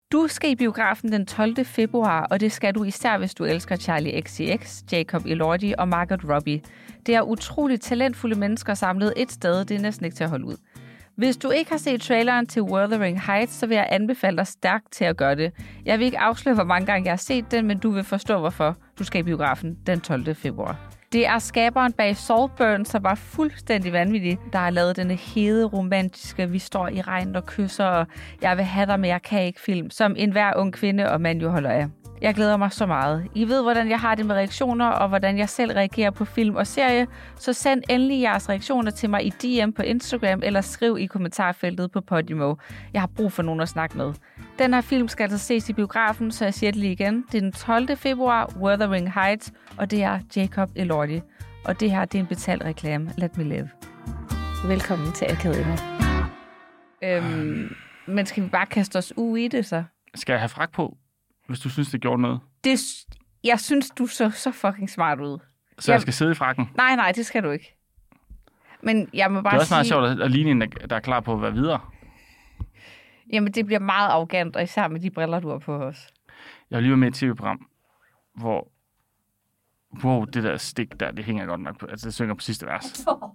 Du skal i biografen den 12. februar, og det skal du især, hvis du elsker Charlie XCX, Jacob Elordi og Margot Robbie. Det er utroligt talentfulde mennesker samlet et sted, det er næsten ikke til at holde ud. Hvis du ikke har set traileren til Wuthering Heights, så vil jeg anbefale dig stærkt til at gøre det. Jeg vil ikke afsløre, hvor mange gange jeg har set den, men du vil forstå, hvorfor du skal i biografen den 12. februar. Det er skaberen bag Saltburn, som var fuldstændig vanvittig, der har lavet denne hede, romantiske, vi står i regn og kysser, og jeg vil have dig, men jeg kan ikke film, som enhver ung kvinde og mand jo holder af. Jeg glæder mig så meget. I ved, hvordan jeg har det med reaktioner, og hvordan jeg selv reagerer på film og serie, så send endelig jeres reaktioner til mig i DM på Instagram, eller skriv i kommentarfeltet på Podimo. Jeg har brug for nogen at snakke med. Den her film skal altså ses i biografen, så jeg siger det lige igen. Det er den 12. februar, Wuthering Heights, og det er Jacob Elordi. Og det her, det er en betalt reklame. Let me live. Velkommen til Akademiet. Men skal vi bare kaste os ud i det, så? Skal jeg have frak på, hvis du synes, det gjorde noget? Jeg synes, du så fucking smart ud. Så jeg skal sidde i frakken? Nej, det skal du ikke. Men jeg må bare sige... Det er også meget sjovt at ligne en, der er klar på at være videre. Jamen, det bliver meget arrogant, og især med de briller, du har på os. Jeg har lige været med i et tv-program, hvor... Wow, det der stik der, det hænger godt nok på. Altså, det synger på sidste vers. Ej, det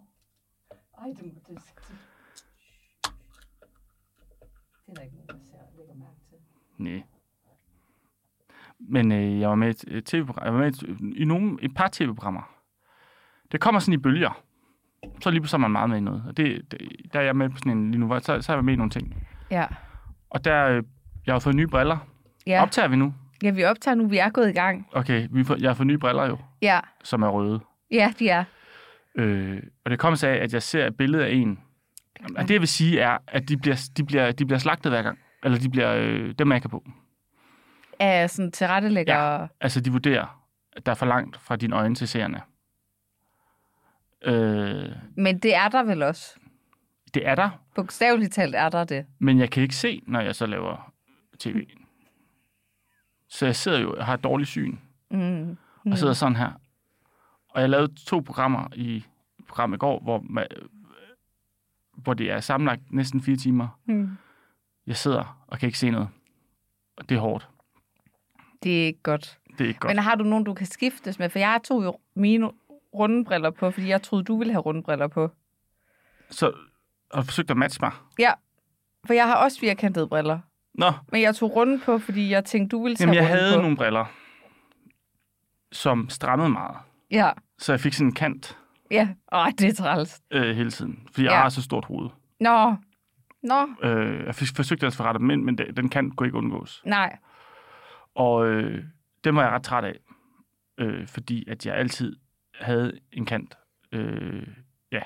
er der ikke nogen, der lægger mærke til. Nej. Men jeg var med i et tv-program. Jeg var med i et par tv-programmer. Det kommer sådan i bølger. Så lige pludselig er man meget med i noget. Og der er jeg med på sådan en lige nu, så er jeg med i nogle ting. Ja. Og jeg har fået nye briller. Ja. Optager vi nu? Ja, vi optager nu. Vi er gået i gang. Okay, jeg har fået nye briller jo. Ja. Som er røde. Ja, de er. Og det kommer så af, at jeg ser et billede af en. Og det jeg vil sige er, at de bliver slagtet hver gang. Eller de bliver dem, jeg kan på. Af sådan tilrettelægger... Ja, altså de vurderer, at der er for langt fra dine øjne til seerne. Men det er der vel også? Det er der. Bogstaveligt talt er der det. Men jeg kan ikke se, når jeg så laver tv. Så jeg sidder jo, jeg har et dårligt syn. Og sidder sådan her. Og jeg lavede 2 programmer i programmet i går, hvor det er sammenlagt næsten 4 timer. Jeg sidder og kan ikke se noget. Og det er hårdt. Det er ikke godt. Det er ikke godt. Men har du nogen, du kan skiftes med? For jeg tog jo mine runde briller på, fordi jeg troede, du ville have runde briller på. Så har du forsøgt at matche mig? Ja, for jeg har også firkantede briller. Nå. Men jeg tog runde på, fordi jeg tænkte, du ville tage runde på. Jeg havde nogle briller, som strammede meget. Ja. Så jeg fik sådan en kant. Ja, det er træls. Hele tiden, fordi jeg har så stort hoved. Nå. Jeg forsøgte at forrette dem ind, men den kant kunne ikke undgås. Nej. Og det var jeg ret træt af, fordi at jeg altid havde en kant. Ja.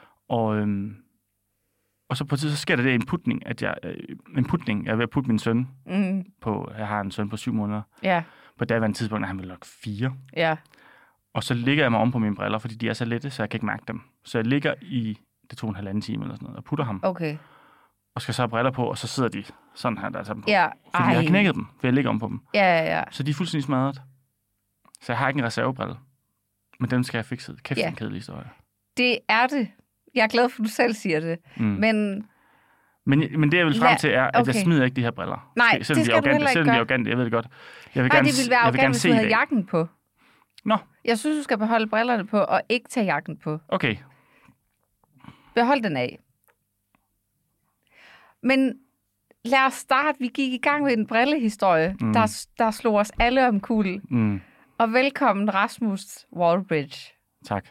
Og så på et tidspunkt, så sker der det en putning, jeg er ved at putte min søn på, jeg har en søn på 7 måneder. Ja. På daværende tidspunkt er han vel nok 4. Ja. Og så ligger jeg mig om på mine briller, fordi de er så lette, så jeg kan ikke mærke dem. Så jeg ligger det tog en halvanden time eller sådan noget, og putter ham. Okay. Og skal så have briller på, og så sidder de sådan her, der er sammen på. Ja. Fordi jeg har knækket dem, for jeg ligger om på dem. Ja. Så de er fuldstændig smadret. Så jeg har ikke en reservebrille. Men dem skal jeg fikse. Kæft, en kedelig historie. Det er det. Jeg er glad for, at du selv siger det. Men det, jeg vil frem til, er, at jeg smider ikke de her briller. Nej, det skal du heller ikke gøre. Selvom de er arrogante, jeg ved det godt. Det ville være arrogant, hvis du havde jakken på. Nå. Jeg synes, du skal beholde brillerne på, og ikke tage jakken på. Okay. Behold den af. Men lad os starte. Vi gik i gang med en brillehistorie, der slog os alle om kul. Og velkommen, Rasmus Wallbridge. Tak.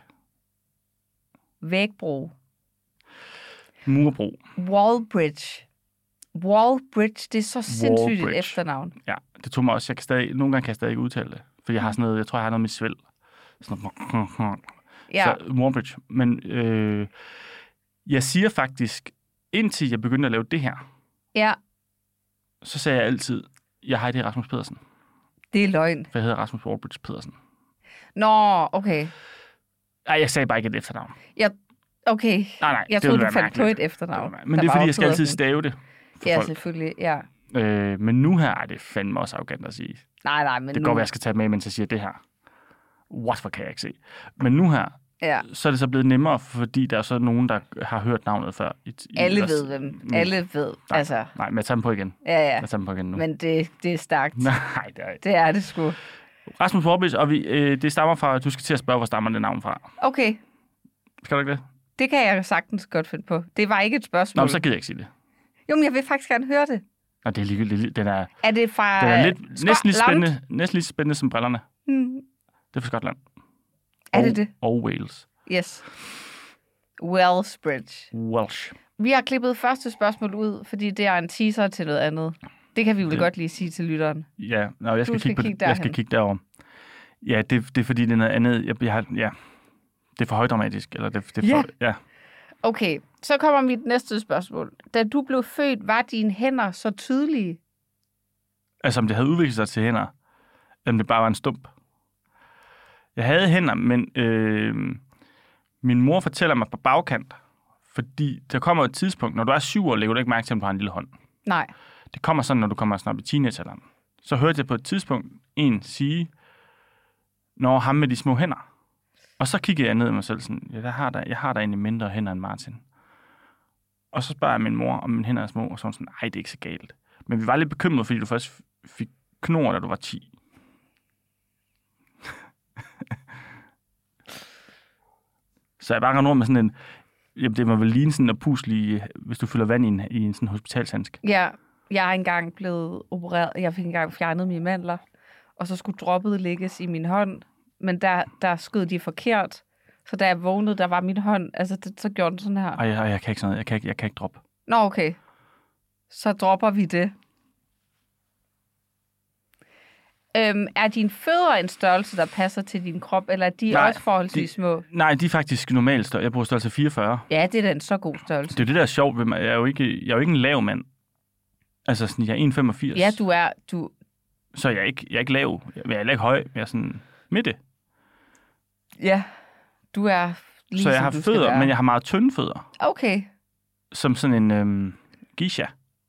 Vægbro. Murbro. Wallbridge, det er så sindssygt et efternavn. Ja, det tog mig også. Nogle gange kan jeg stadig ikke udtale det. Fordi jeg har sådan noget, jeg tror, jeg har noget med svæld. Sådan noget. Ja. Så Wallbridge. Men jeg siger faktisk, indtil jeg begyndte at lave det her, så sagde jeg altid, jeg hedder Rasmus Pedersen. Det er løgn. For jeg hedder Rasmus Wallbridge Pedersen. Nå, okay. Nej, jeg sagde bare ikke et efternavn. Okay. Nej, jeg troede, du fandt på et efternavn. Men det er, fordi jeg skal altid stave det for folk. Selvfølgelig, ja. Men nu her er det fandme også arrogant at sige. Nej, men det går, at jeg skal tage med, mens jeg siger det her. What, for kan jeg ikke se. Men nu her, Ja. Så er det så blevet nemmere, fordi der er så nogen, der har hørt navnet før. Alle ved hvem. Alle ved. Nej, altså. nej, men jeg tager dem på igen. Ja. Jeg tager dem på igen nu. Men det er stærkt. Nej, det er ikke. Det er det sgu. Rasmus Vorbis, og det stammer fra, du skal til at spørge, hvor stammer det navn fra. Okay. Skal du ikke det? Det kan jeg sagtens godt finde på. Det var ikke et spørgsmål. Nå, men så gider jeg ikke sige det. Jo, men jeg vil faktisk gerne høre det. Nå, det er ligegyldigt. Den er det fra næsten lige spændende som brillerne. Det er fra Skotland. Er det? Og Wales. Yes. Wellsbridge. Welsh. Vi har klippet første spørgsmål ud, fordi det er en teaser til noget andet. Det kan vi vel godt lige sige til lytteren. Ja, jeg skal kigge derover. Ja, det er fordi, det er noget andet. Det er for højdramatisk. Eller det er for, ja. Okay, så kommer mit næste spørgsmål. Da du blev født, var dine hænder så tydelige? Altså, om det havde udviklet sig til hænder, eller det bare var en stump. Jeg havde hænder, men min mor fortæller mig på bagkant, fordi der kommer et tidspunkt, når du er 7 år, lægger du ikke mærke til, at du har en lille hånd. Nej. Det kommer sådan, når du kommer sådan op i teenagealderen. Så hørte jeg på et tidspunkt en sige, når ham med de små hænder. Og så kiggede jeg ned i mig selv sådan, jeg har da egentlig mindre hænder end Martin. Og så spørger jeg min mor, om mine hænder er små, og så var sådan, nej, det er ikke så galt. Men vi var lidt bekymrede, fordi du først fik knor, da du var 10. Så jeg bare render rundt med sådan en, jamen det må vel ligne sådan en puslig, hvis du fylder vand i en sådan hospitalshandsk. Ja, jeg er engang blevet opereret, jeg fik engang fjernet mine mandler, og så skulle droppet lægges i min hånd, men der skød de forkert, så da jeg vågnede, der var min hånd, altså så gjorde den sådan her. Og jeg kan ikke sådan noget, jeg kan ikke droppe. Nå, okay. Så dropper vi det. Er dine fødder en størrelse, der passer til din krop, eller er de også forholdsvis små? Nej, de er faktisk normalt størrelse. Jeg bruger størrelse 44. Ja, det er da en så god størrelse. Det er det, der er sjovt ved mig. Jeg er jo ikke en lav mand. Altså, sådan, jeg er 1,85. Ja, du... Så jeg er ikke lav. Jeg er ikke høj. Jeg er sådan midte. Ja, du er lige så jeg har fødder, men jeg har meget tynde fødder. Okay. Som sådan en geisha.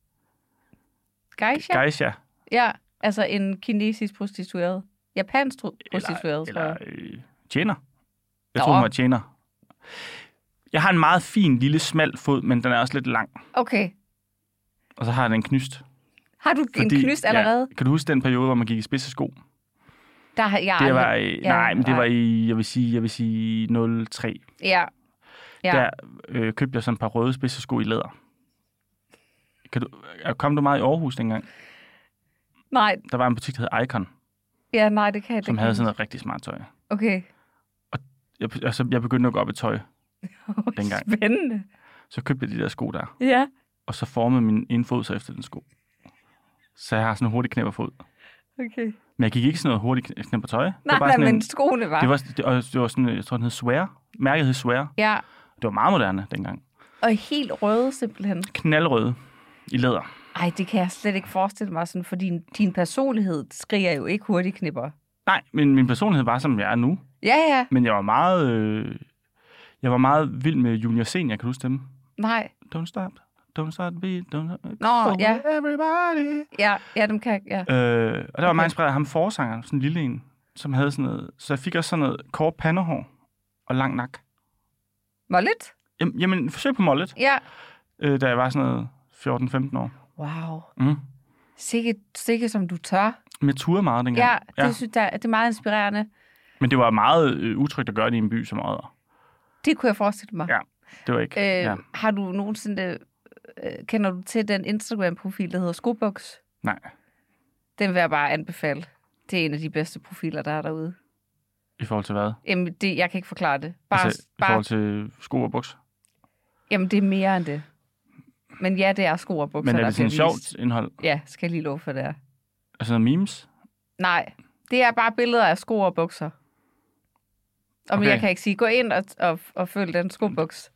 Geisha? Ja, altså en kinesisk prostitueret. Japansk prostitueret, tror jeg. Eller tjener. Jeg tror, hun var tjener. Jeg har en meget fin, lille, smal fod, men den er også lidt lang. Okay. Og så har jeg en knyst. Har du en knyst allerede? Ja, kan du huske den periode, hvor man gik i spidse sko? Der har jeg det var i, nej, men det var i, jeg vil sige 03. Ja. Der købte jeg sådan et par røde spidse sko i læder. Kom du meget i Aarhus dengang? Nej. Der var en butik, der hed Icon. Ja, nej, det kan jeg ikke. Som havde sådan noget rigtig smart tøj. Okay. Og jeg begyndte at gå op i tøj dengang. Spændende. Så købte jeg de der sko der. Ja. Og så formede min ene fod så efter den sko. Så jeg har sådan en hurtig knæpperfod. Okay. Men jeg gik ikke sådan noget hurtigt knæppertøj. Nej, men skoene var. Det var sådan, jeg tror, den hed Swear. Mærket hed Swear. Ja. Det var meget moderne dengang. Og helt røde simpelthen. Knaldrøde i læder. Ej, det kan jeg slet ikke forestille mig sådan, for din personlighed skriger jo ikke hurtigt knipper. Nej, men min personlighed var, som jeg er nu. Ja. Men jeg var meget vild med Junior Senior, kan du huske dem? Nej. Don't stop beat, don't stop. Nå, ja. Everybody. Ja, dem kan jeg, ja. Og der var meget inspireret af ham forsanger, sådan en lille en, som havde sådan noget. Så jeg fik også sådan noget kort pandehår og lang nak. Mollet? Jamen, forsøg på mollet. Ja. Da jeg var sådan noget 14-15 år. Wow. Mm. Sikke som du tør. Men turde meget dengang. Ja, det synes jeg, det er meget inspirerende. Men det var meget utrygt at gøre det i en by som Odder. Det kunne jeg forestille mig. Ja, det var ikke. Har du nogensinde... kender du til den Instagram-profil, der hedder Skobuks? Nej. Den vil jeg bare anbefale. Det er en af de bedste profiler, der er derude. I forhold til hvad? Jamen, jeg kan ikke forklare det. I forhold til sko og buks? Jamen, det er mere end det. Men ja, det er sko og bukser. Men er det sådan sjovt indhold? Ja, skal jeg lige love for det er. Altså noget memes? Nej, det er bare billeder af sko og bukser. Og jeg kan ikke sige, gå ind og følg den skobuks.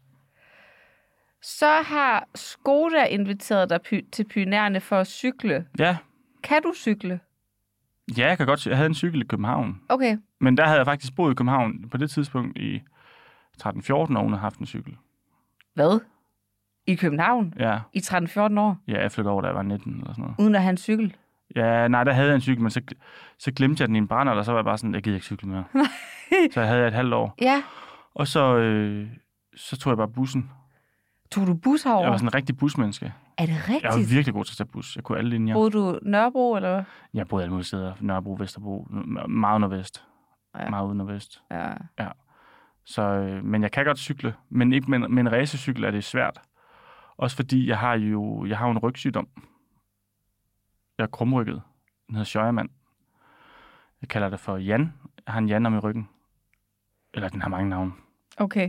Så har Skoda inviteret dig til Pyrenæerne for at cykle. Ja. Kan du cykle? Ja, jeg kan godt. Jeg havde en cykel i København. Okay. Men der havde jeg faktisk boet i København på det tidspunkt i 13-14 år, uden at have haft en cykel. Hvad? I København? Ja. I 13-14 år? Ja, jeg flyttede over, da jeg var 19 eller sådan noget. Uden at have en cykel? Ja, nej, der havde jeg en cykel, men så glemte jeg den i en brænder, og så var jeg bare sådan, jeg gider ikke cykle mere. Så jeg havde et halvt år. Ja. Og så tog jeg bare bussen. Tog du bus herover? Jeg var sådan en rigtig busmenneske. Er det rigtigt? Jeg var virkelig god til at tage bus. Jeg kunne alle linjer. Boede du Nørrebro, eller hvad? Jeg boede alle mulige steder. Nørrebro, Vesterbro, meget nordvest. Ja. Meget ude nordvest. Ja. Ja. Så, men jeg kan godt cykle, men ikke med en racercykel er det svært. Også fordi jeg har jo en rygsygdom. Jeg er krumrykket. Den hedder Scheuermann. Jeg kalder det for Jan. Jeg har en Jan om i ryggen. Eller den har mange navne. Okay.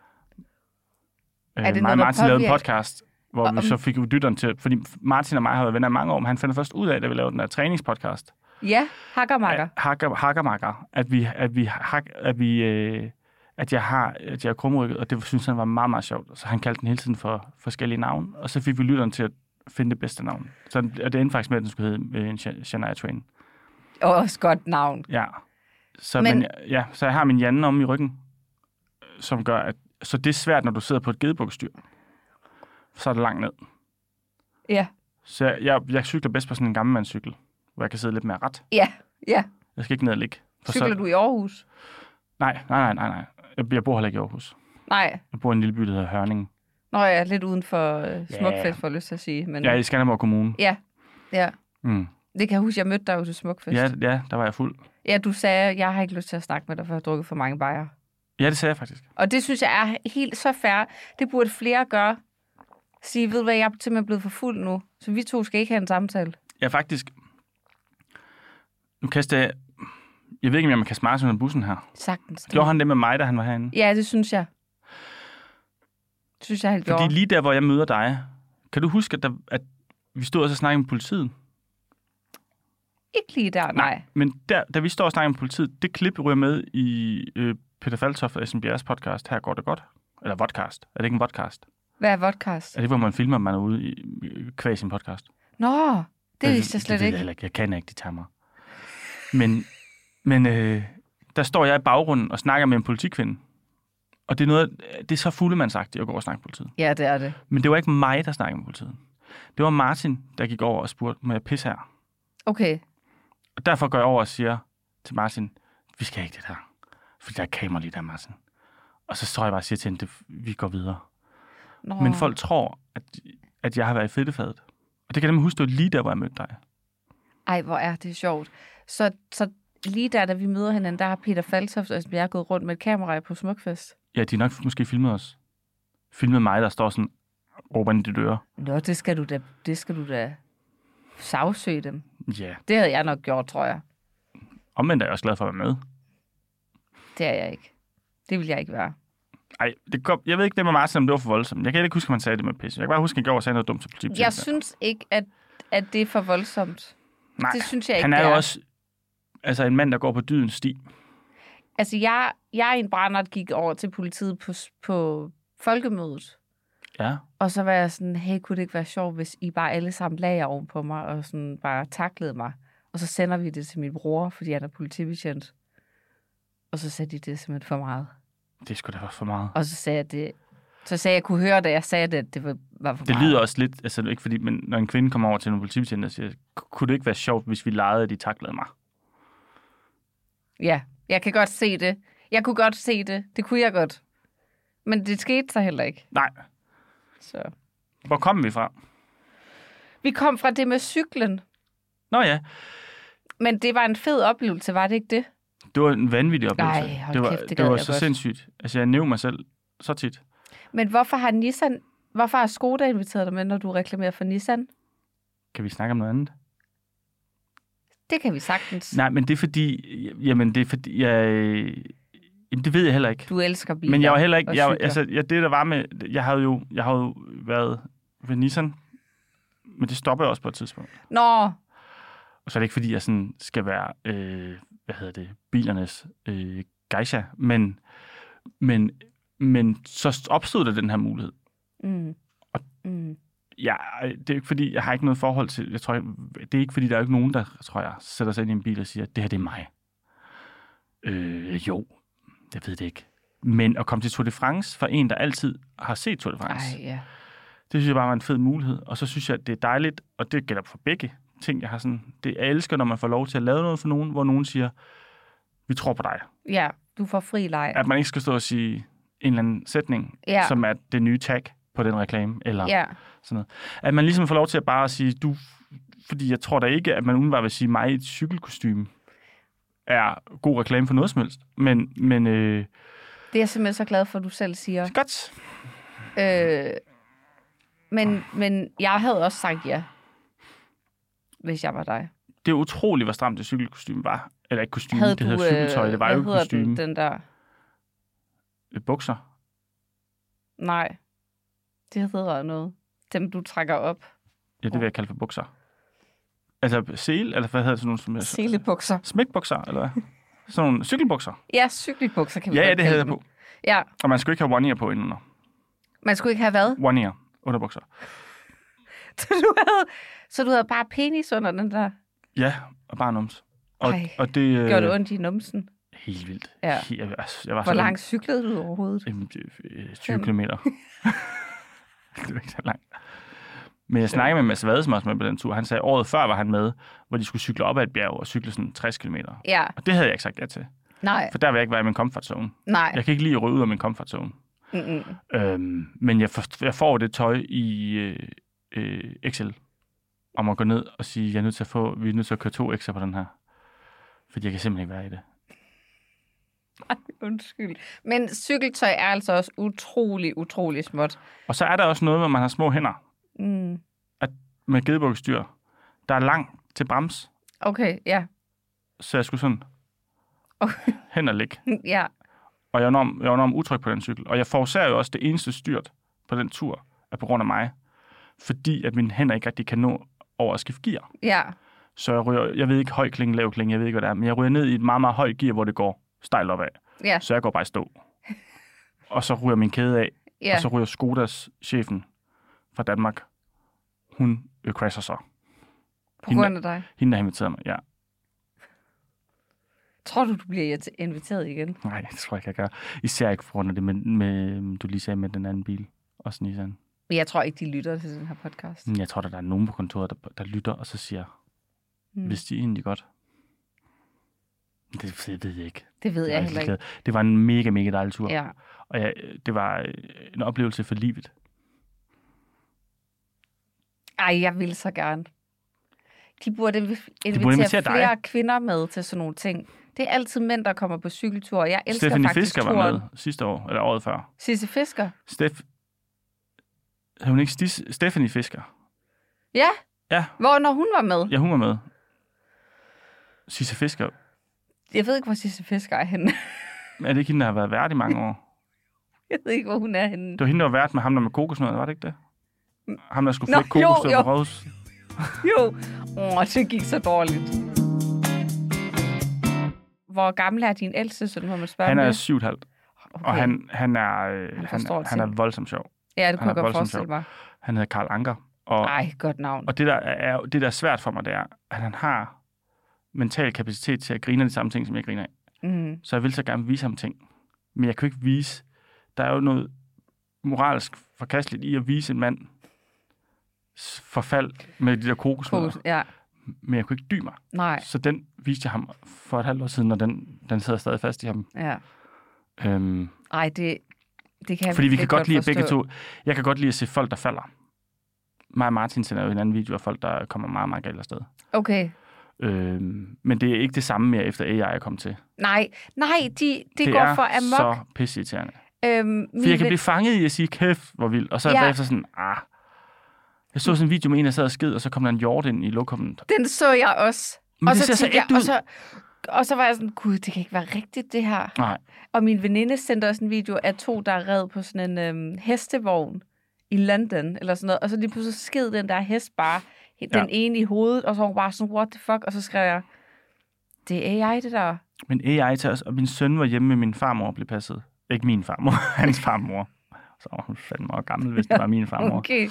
Er det noget, Martin lavede en podcast, hvor vi så fik lytteren til, fordi Martin og mig har været venner i mange år, men han fandt først ud af, da vi lavede den her træningspodcast. Ja, hakkermakker. Hakkermakker. At jeg er krumrykket, og det synes han var meget, meget sjovt. Så han kaldte den hele tiden for forskellige navne, og så fik vi lytteren til at finde det bedste navn. Så det endte faktisk med, at den skulle hedde Shania Twain. Også godt navn. Ja. Så jeg har min Janne om i ryggen, som gør, at så det er svært, når du sidder på et gedebukkestyr. Så er det langt ned. Ja. Så jeg cykler bedst på sådan en gammelmandscykel, hvor jeg kan sidde lidt mere ret. Ja. Jeg skal ikke ned og ligge. Cykler du i Aarhus? Nej. Jeg bor heller ikke i Aarhus. Nej. Jeg bor i en lille by, der hedder Hørning. Nå, jeg er lidt uden for Smukfest, for lyst til at sige. Men... Ja, i Skanderborg Kommune. Ja. Mm. Det kan jeg huske, jeg mødte dig jo til Smukfest. Ja, der var jeg fuld. Ja, du sagde, jeg har ikke lyst til at snakke med dig, for jeg har drukket for mange bajer. Ja, det sagde jeg faktisk. Og det synes jeg er helt så fair. Det burde flere gøre. Sige, ved du hvad, jeg er simpelthen blevet for fuld nu, så vi to skal ikke have en samtale. Ja, faktisk. Nu kaster jeg ved ikke, om jeg må kaste Martin under bussen her. Sagtens. Gjorde han det med mig, da han var herinde? Ja, det synes jeg. Det synes jeg helt gjorde. Fordi lige der, hvor jeg møder dig, kan du huske, at vi stod og snakkede med politiet? Ikke lige der, nej. Men da vi står og snakker med politiet, det klip ryger med i Peter Faltoft og SMBR's podcast, Her går det godt. Eller vodcast. Er det ikke en vodcast? Hvad er vodcast? Er det, hvor man filmer, man er ude i kvæg sin podcast? Nå, det vidste jeg slet ikke. Jeg kan ikke de termer. Men der står jeg i baggrunden og snakker med en politikvinde. Og det er så fuldemandsagtigt at gå og snakke med politiet. Ja, det er det. Men det var ikke mig, der snakkede med politiet. Det var Martin, der gik over og spurgte, må jeg pisse her? Okay. Og derfor går jeg over og siger til Martin, vi skal ikke det der. Fordi der er kamera lige der, Martin. Og så står jeg bare og siger til hende, vi går videre. Nå. Men folk tror, at jeg har været i fedtefadet. Og det kan jeg huske, det var lige der, hvor jeg mødte dig. Ej, hvor er det sjovt. Så lige der, da vi møder hinanden, der har Peter Faltoft og jeg gået rundt med et kamera på Smukfest. Ja, de har nok måske filmet os. Filmet mig, der står sådan, råber ind i dit øre. Nå, det skal du da sagsøge dem. Ja. Det havde jeg nok gjort, tror jeg. Omvendt er jeg også glad for at være med. Det er jeg ikke. Det vil jeg ikke være. Ej, jeg ved ikke det med Martin, om det var for voldsomt. Jeg kan ikke huske, at man sagde det med pisse. Jeg kan bare huske, at jeg går og sagde noget dumt til politiet. Jeg synes ikke, at det er for voldsomt. Nej, det synes jeg ikke, han er jo også en mand, der går på dydens sti. Altså, jeg i en brændert gik over til politiet på folkemødet. Ja. Og så var jeg sådan, hey, kunne det ikke være sjovt, hvis I bare alle sammen lagde jer oven på mig og sådan bare taklede mig. Og så sender vi det til min bror, fordi han er politibetjent. Og så sagde de, det er simpelthen for meget. Det skulle da være for meget. Og så sagde jeg det. Så sagde jeg, kunne høre det, jeg sagde det, at det var for meget. Det lyder også lidt, altså ikke fordi, men når en kvinde kommer over til en politibetjent og siger, kunne det ikke være sjovt, hvis vi legede, at de taklede mig? Ja, jeg kan godt se det. Jeg kunne godt se det. Det kunne jeg godt. Men det skete så heller ikke. Nej. Så. Hvor kom vi fra? Vi kom fra det med cyklen. Nå ja. Men det var en fed oplevelse, var det ikke det? Det var en vanvittig oplevelse. Nej, hold kæft, det var så sindssygt. Altså, jeg nævner mig selv så tit. Men hvorfor har Skoda inviteret dig med, når du reklamerer for Nissan? Kan vi snakke om noget andet? Det kan vi sagtens. Nej, men det er fordi... Jamen, det ved jeg heller ikke. Du elsker biler. Men jeg var heller ikke... det der var med... Jeg har jo været ved Nissan, men det stopper jeg også på et tidspunkt. Nå. Og så er det ikke, fordi jeg sådan skal være... bilernes geisha, men så opstod der den her mulighed. Og ja, det er ikke fordi, jeg har ikke noget forhold til, det er ikke fordi, der er ikke nogen, der, tror jeg, sætter sig ind i en bil og siger, det her, det er mig. Jo, jeg ved det ikke. Men at komme til Tour de France for en, der altid har set Tour de France, det synes jeg bare var en fed mulighed. Og så synes jeg, at det er dejligt, og det gælder for begge ting, jeg har sådan, jeg elsker, når man får lov til at lave noget for nogen, hvor nogen siger, vi tror på dig. Ja, du får fri leg. At man ikke skal stå og sige, en eller anden sætning, som er det nye tag på den reklame, eller sådan noget. At man ligesom får lov til at bare sige, fordi jeg tror da ikke, at man umiddelbart vil sige, mig i et cykelkostyme er god reklame for noget som helst. Men det er jeg simpelthen så glad for, at du selv siger. Godt. Men jeg havde også sagt ja, hvis jeg var dig. Det er utroligt, hvor stramt det cykelkostyme var. Eller ikke kostyme, det hedder cykeltøj. Det var jo kostyme. Den der? Bukser? Nej. Det hedder noget. Dem, du trækker op. Ja, det vil jeg kalde for bukser. Altså sele, eller hvad hedder det sådan nogle? Selebukser. Smækbukser, eller hvad? Sådan nogle cykelbukser. Ja, cykelbukser kan vi godt det hedder på. Ja. Og man skulle ikke have one-ear på indenunder. Man skulle ikke have hvad? One-ear underbukser. Så du havde bare penis under den der? Ja, og bare nums. Og det gjorde det ondt i numsen? Helt vildt. Ja. Jeg var Hvor langt cyklede du overhovedet? 20 kilometer. Det var ikke så langt. Men jeg snakkede med Mads Vade, som også med på den tur. Han sagde, året før var han med, hvor de skulle cykle op ad et bjerg og cykle sådan 60 kilometer. Ja. Og det havde jeg ikke sagt ja til. Nej. For der vil jeg ikke være i min comfort zone. Nej. Jeg kan ikke lide at ryge ud af min comfort zone. Men jeg får det tøj i Excel om at gå ned og sige, vi er nødt til at køre 2 X'er på den her. Fordi jeg kan simpelthen ikke være i det. Ej, undskyld. Men cykeltøj er altså også utrolig småt. Og så er der også noget, hvor man har små hænder. At med gedebuksestyr, der er langt til brems. Okay, ja. Så jeg skulle sådan hænder ligge. Ja. Og jeg er enormt utryg på den cykel. Og jeg forårsager jo også det eneste styrt på den tur, er på grund af mig. Fordi at mine hænder ikke rigtig kan nå over at skifte gear. Ja. Så jeg ved ikke høj klinge, lav klinge, jeg ved ikke, hvad det er. Men jeg ryger ned i et meget, meget højt gear, hvor det går stejlt opad. Ja. Så jeg går bare i stå. Og så ryger min kæde af. Ja. Og så ryger Skodas chefen fra Danmark. Hun crasher så. På grund af dig? Hende, der inviterede mig, ja. Tror du bliver inviteret igen? Nej, det tror jeg ikke, jeg gør. Især ikke på grund af det, med du lige sagde med den anden bil. Også Nissan. Men jeg tror ikke, de lytter til den her podcast. Jeg tror, der er nogen på kontoret, der lytter, og så siger, hvis de egentlig godt. Det ved jeg ikke. Det ved jeg heller ikke. Det var en mega, mega dejlig tur. Ja. Og det var en oplevelse for livet. Ej, jeg vil så gerne. De burde invitere flere kvinder med til sådan nogle ting. Det er altid mænd, der kommer på cykeltur. Jeg elsker Stephanie faktisk Fisker turen. var med sidste år, eller året før. Sisse Fisker? Havde hun ikke Stephanie Fisker? Ja. Ja. Når hun var med? Ja, hun var med. Sisse Fisker. Jeg ved ikke, hvor Sisse Fisker er henne. Er det ikke hende, der har været vært i mange år? Jeg ved ikke, hvor hun er henne. Det var hende, der var vært med ham, der med kokosnød, var det ikke det? Ham, der skulle flække kokosnød på Rådhus. Jo. Det gik så dårligt. Hvor gammel er din ældste søn, må man spørge? Han er 7,5. Okay. Og han er voldsomt sjov. Ja, det kunne jeg godt forestille mig. Han hedder Karl Anker. Ej, godt navn. Og det der er svært for mig, det er, at han har mental kapacitet til at grine af de samme ting, som jeg griner af. Mm. Så jeg vil så gerne vise ham ting. Men jeg kan ikke vise... Der er jo noget moralsk forkasteligt i at vise en mand forfald med de der kokosnødder. Ja. Men jeg kunne ikke dy mig. Nej. Så den viste jeg ham for et halvt år siden, og den sidder stadig fast i ham. Ja. Ej, det kan fordi vi kan godt lide begge to. Jeg kan godt lide at se folk, der falder. Mig og Martin sender jo en anden video af folk, der kommer meget, meget galt afsted. Okay. Men det er ikke det samme mere, efter AI er kommet til. Nej, det går for amok. Det er så pisseirriterende. For jeg kan blive fanget i at sige, kæft, hvor vildt. Og så er jeg bagefter sådan, Jeg så sådan en video med en, der sad og sked, og så kom der en hjort ind i lokummet. Den så jeg også. Men og det ser så ægte ud. Og så var jeg sådan, gud, det kan ikke være rigtigt, det her. Nej. Og min veninde sendte også en video af 2, der red på sådan en hestevogn i London, eller sådan noget. Og så lige pludselig sked den der hest bare, den ene i hovedet, og så var hun bare sådan, what the fuck? Og så skrev jeg, det er AI, det der. Men AI til os, og min søn var hjemme med min farmor og blev passet. Ikke min farmor, hans farmor. Så var hun fandme også gammel, hvis det var min farmor. Okay.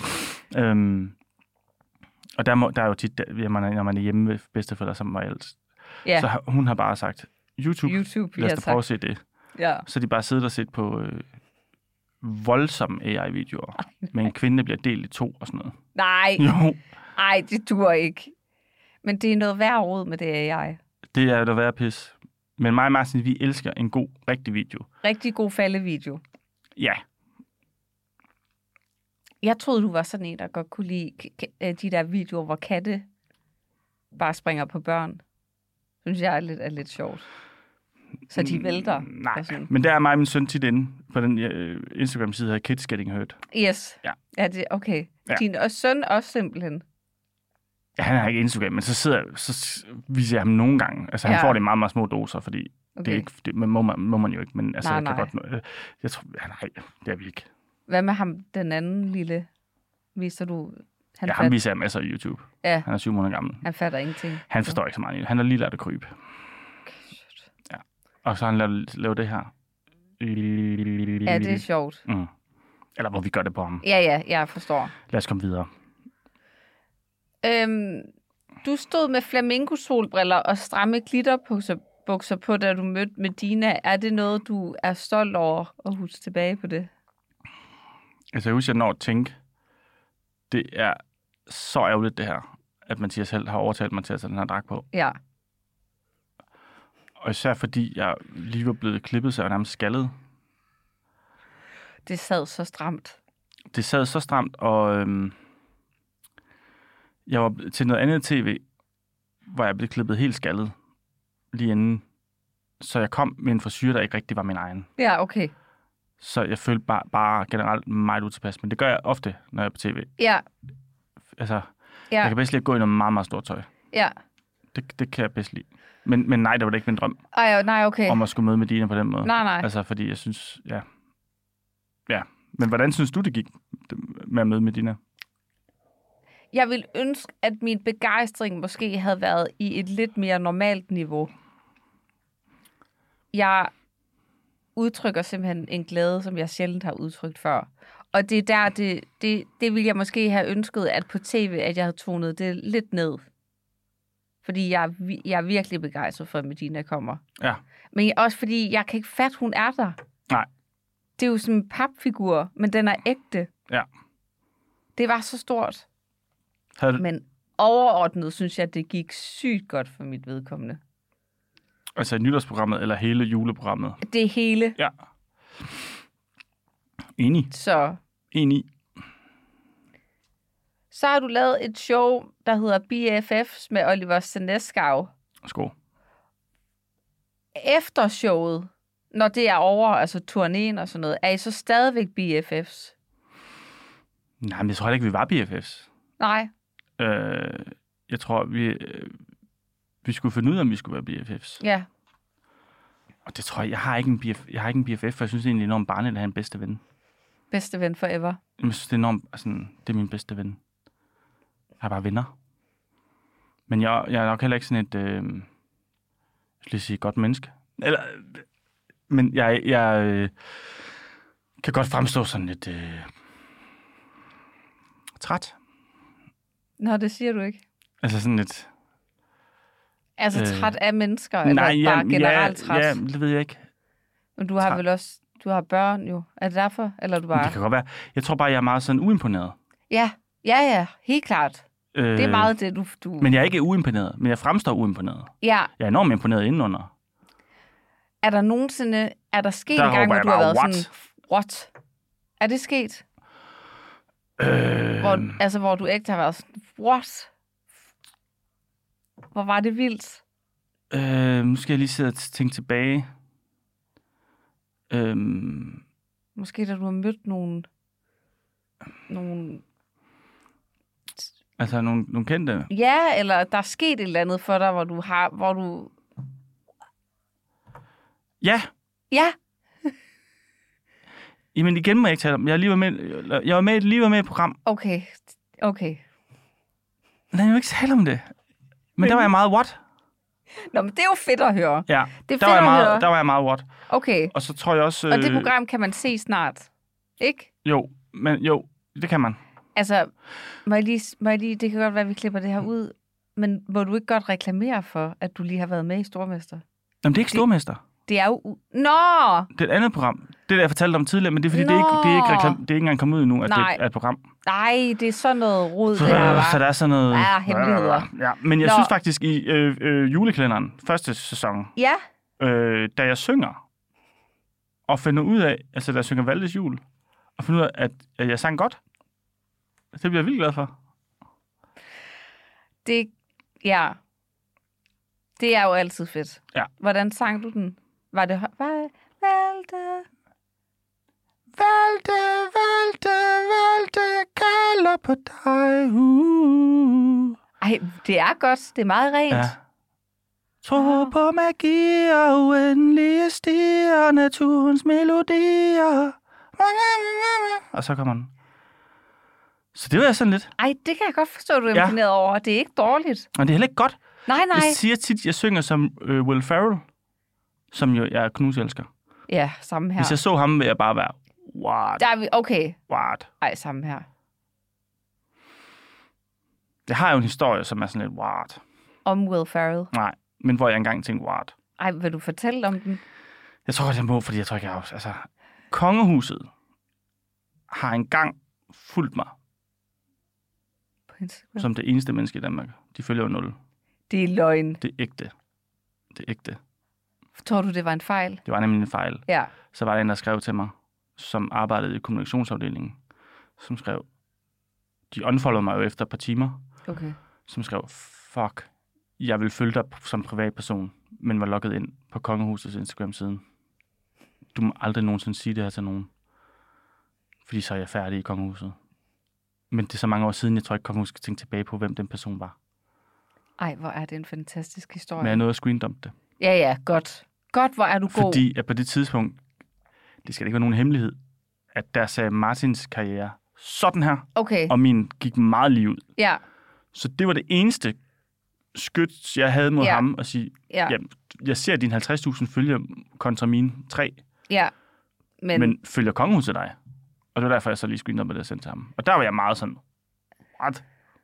Og der er jo tit, når man er hjemme med bedsteforældre, som var ældst. Ja. Så hun har bare sagt, YouTube lad os prøve at se det. Ja. Så de bare sidder og set på voldsomme AI-videoer, med en kvinde, der bliver delt i 2 og sådan noget. Nej. Jo. Ej, det dur ikke. Men det er noget værd råd med det AI. Det er der værd pis. Men mig og Martin, vi elsker en god, rigtig video. Rigtig god faldevideo. Ja. Jeg troede, du var sådan en, der godt kunne lide de der videoer, hvor katte bare springer på børn. Synes jeg er lidt sjovt. Så de vælter. Nej, men der er mig og min søn tit inde på den Instagram-side her, Kids Getting Hurt. Yes. Ja. Ja, det okay. Ja. Din søn også simpelthen. Ja, han har ikke Instagram, men så viser jeg ham nogle gange. Altså, han får det i meget, meget små doser, fordi det er ikke, det må man jo ikke, men altså, nej. kan godt... Jeg tror, nej, det er vi ikke. Hvad med ham, den anden lille? Viser du... Ham viser jeg masser af YouTube. Ja. Han er 7 måneder gammel. Han fatter ingenting. Han forstår ikke så meget. Han har lige lært at krybe. Okay, shit. Ja. Og så har han lavet det her. Ja, det er sjovt. Mm. Eller hvor vi gør det på ham. Ja, jeg forstår. Lad os komme videre. Du stod med flamingo-solbriller og stramme glitterbukser på, da du mødte Medina. Er det noget, du er stolt over at huske tilbage på det? Altså, jeg husker, at når at tænke, det er så ærgerligt det her, at Mathias selv har overtalt mig til at tage den her dragt på. Ja. Og især fordi jeg lige var blevet klippet, så jeg var nærmest skaldet. Det sad så stramt. Det sad så stramt, og jeg var til noget andet tv, hvor jeg blev klippet helt skaldet lige inden. Så jeg kom med en frisyr, der ikke rigtig var min egen. Ja, okay. Så jeg følte bare generelt meget utilpas. Men det gør jeg ofte, når jeg er på tv. Ja. Altså, jeg kan bedst lide at gå i noget meget, meget stort tøj. Ja. Det kan jeg bedst lide. Men nej, det var da ikke min drøm. Nej, okay. Om at skulle møde Medina på den måde. Nej. Altså, fordi jeg synes, ja. Men hvordan synes du, det gik med at møde Medina? Jeg vil ønske, at min begejstring måske havde været i et lidt mere normalt niveau. Jeg udtrykker simpelthen en glæde, som jeg sjældent har udtrykt før. Og det er der, det ville jeg måske have ønsket, at på tv, at jeg havde tonet det lidt ned. Fordi jeg er virkelig begejstret for, at Medina kommer. Ja. Men også fordi, jeg kan ikke fatte, hun er der. Nej. Det er jo sådan en papfigur, men den er ægte. Ja. Det var så stort. Men overordnet synes jeg, det gik sygt godt for mit vedkommende. Altså i nytårsprogrammet, eller hele juleprogrammet? Det hele. Ja. Enig. Så har du lavet et show, der hedder BFFs med Oliver Seneskau. Skål. Efter showet, når det er over, altså turnéen og sådan noget, er I så stadigvæk BFFs? Nej, men jeg tror ikke, vi var BFFs. Nej. Jeg tror, vi skulle finde ud af, om vi skulle være BFFs. Ja. Og det tror jeg har ikke en BFF, for jeg synes egentlig, det er enormt barnligt at have en bedste ven. Bedste ven forever. Jeg synes, det er enormt, altså, det er min bedste ven. Jeg har bare venner. Men jeg er nok heller ikke sådan et, jeg skal lige sige, godt menneske. Men jeg kan godt fremstå sådan lidt træt. Nå, det siger du ikke. Altså sådan lidt... Altså træt af mennesker, eller bare generelt træt? Ja, det ved jeg ikke. Men du har vel også... Du har børn jo. Er det derfor? Eller du bare... Det kan godt være. Jeg tror bare, jeg er meget sådan uimponeret. Ja, helt klart. Det er meget det, du... Men jeg er ikke uimponeret, men jeg fremstår uimponeret. Ja. Jeg er enormt imponeret indenunder. Er der nogensinde... Er der sket en gang, hvor du har været what? sådan... What? Er det sket? Hvor du ægte har været sådan... What? Hvor var det vildt? Nu skal jeg lige sidde og tænke tilbage. Måske da du har mødt nogle... Altså nogle kendte? Ja, eller der er sket et eller andet for dig, hvor du... Ja. Ja. Jamen igen må jeg ikke tale om. Jeg var med i et program. Okay. Nej, jeg vil ikke tale om det. Men der var jeg meget what? Nå, men det er jo fedt at høre. Ja, det er fedt der var jeg meget what. Okay. Og så tror jeg også... Og det program kan man se snart, ikke? Jo, det kan man. Altså, må jeg lige, det kan godt være, at vi klipper det her ud, men må du ikke godt reklamere for, at du lige har været med i Stormester? Jamen, det er ikke Stormester. Det er jo... Nå! Det er et andet program. Det jeg fortalte om tidligere, men det er fordi, det er ikke engang kommet ud endnu, at det er et program. Nej, det er sådan noget rod, det her, var. Så der er sådan noget... Ja, hemmeligheder. Ja, men jeg synes faktisk, i julekalenderen, første sæson, da jeg synger, og finde ud af, altså der synger Valdes Jul, og finde ud af, at jeg sang godt. Det bliver jeg vildt glad for. Det er jo altid fedt. Ja. Hvordan sang du den? Var det Valde? Valde, jeg kalder på dig. Ej, det er godt. Det er meget rent. Ja. Tro på magi og uendelige stier, naturens melodier. Og så kommer den. Så det var jeg sådan lidt. Ej, det kan jeg godt forstå, du er imponeret over. Det er ikke dårligt. Og det er heller ikke godt. Nej. Jeg siger tit, jeg synger som Will Ferrell, som jo jeg knuselsker. Ja, samme her. Hvis jeg så ham, ville jeg bare være, what? Der er vi, okay. What? Ej, samme her. Det har jo en historie, som er sådan lidt, what? Om Will Ferrell. Nej, men hvor jeg engang tænkte, what? Ej, vil du fortælle om den? Jeg tror godt, jeg må, fordi jeg tror ikke, jeg har... Altså, kongehuset har engang fulgt mig På Instagram. som det eneste menneske i Danmark. De følger jo 0. Det er løgn. Det er ægte. Det er ægte. Tror du, det var en fejl? Det var nemlig en fejl. Ja. Så var der en, der skrev til mig, som arbejdede i kommunikationsafdelingen, som skrev, de unfollowede mig jo efter et par timer, Okay. som skrev, fuck, jeg vil følge dig som privatperson, men var logget ind på Kongehusets Instagram-siden. Du må aldrig nogensinde sige det her til nogen, fordi så er jeg færdig i Kongehuset. Men det er så mange år siden, jeg tror ikke, Kongehuset skal tænke tilbage på, hvem den person var. Ej, hvor er det en fantastisk historie. Men jeg nåede at screendumpe det. Ja, godt. Godt, hvor er du god. Fordi at på det tidspunkt, det skal ikke være nogen hemmelighed, at der sagde Martins karriere sådan her, Okay. og min gik meget lige ud. Ja. Så det var det eneste skyt, jeg havde mod ham, at sige, jamen, jeg ser dine 50.000 følger kontra mine 3, Ja. men følger Kongehuset dig? Og det var derfor, jeg så lige skyndte op, at det sendte til ham. Og der var jeg meget sådan, what?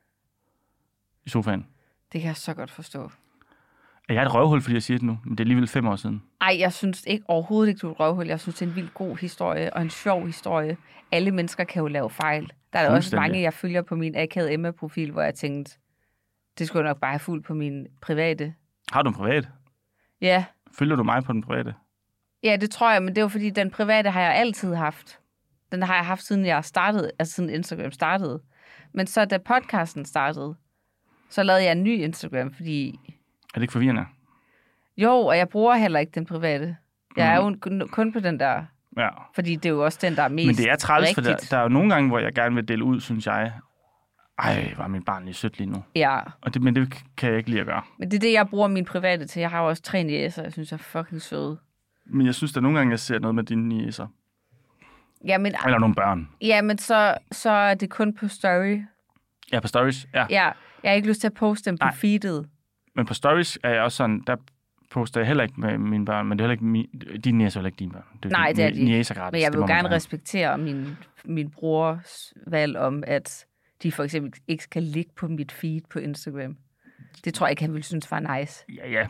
I sofaen. Det kan jeg så godt forstå. Er jeg et røvhul, fordi jeg siger det nu? Men det er alligevel 5 år siden. Ej, jeg synes ikke overhovedet ikke, du er et røvhul. Jeg synes, det er en vildt god historie og en sjov historie. Alle mennesker kan jo lave fejl. Der er også mange, jeg følger på min akavede Emma-profil, hvor jeg tænkte, det skulle jeg nok bare have fulgt på min private. Har du en privat? Ja. Følger du mig på den private? Ja, det tror jeg, men det var fordi, den private har jeg altid haft. Den har jeg haft, siden jeg startede, altså siden Instagram startede. Men så da podcasten startede, så lavede jeg en ny Instagram, fordi... Er det ikke forvirrende? Jo, og jeg bruger heller ikke den private. Jeg er jo kun på den der, Ja. fordi det er jo også den, der er mest Men det er træls, for rigtigt. der er jo nogle gange, hvor jeg gerne vil dele ud, synes jeg. Ej, var min barn lige sødt lige nu. Ja, Men det kan jeg ikke lide at gøre. men det er det, jeg bruger min private til. Jeg har jo også 3 niecer, jeg synes, jeg er fucking søde. Men jeg synes, der nogle gange, jeg ser noget med dine niecer. Ja, men, Eller nogle børn. ja, men så er det kun på story. Ja, på stories. Ja. Ja, jeg har ikke lyst til at poste dem på Nej. feedet. Men på stories er jeg også sådan, der poster jeg heller ikke med mine børn, men det er heller ikke dine niecer, heller ikke dine børn. Nej, det er de ikke. Niecer gratis. Men jeg vil Det må jo man gerne respektere min brors valg om, at de for eksempel ikke skal ligge på mit feed på Instagram. Det tror jeg ikke, han ville synes var nice. Ja.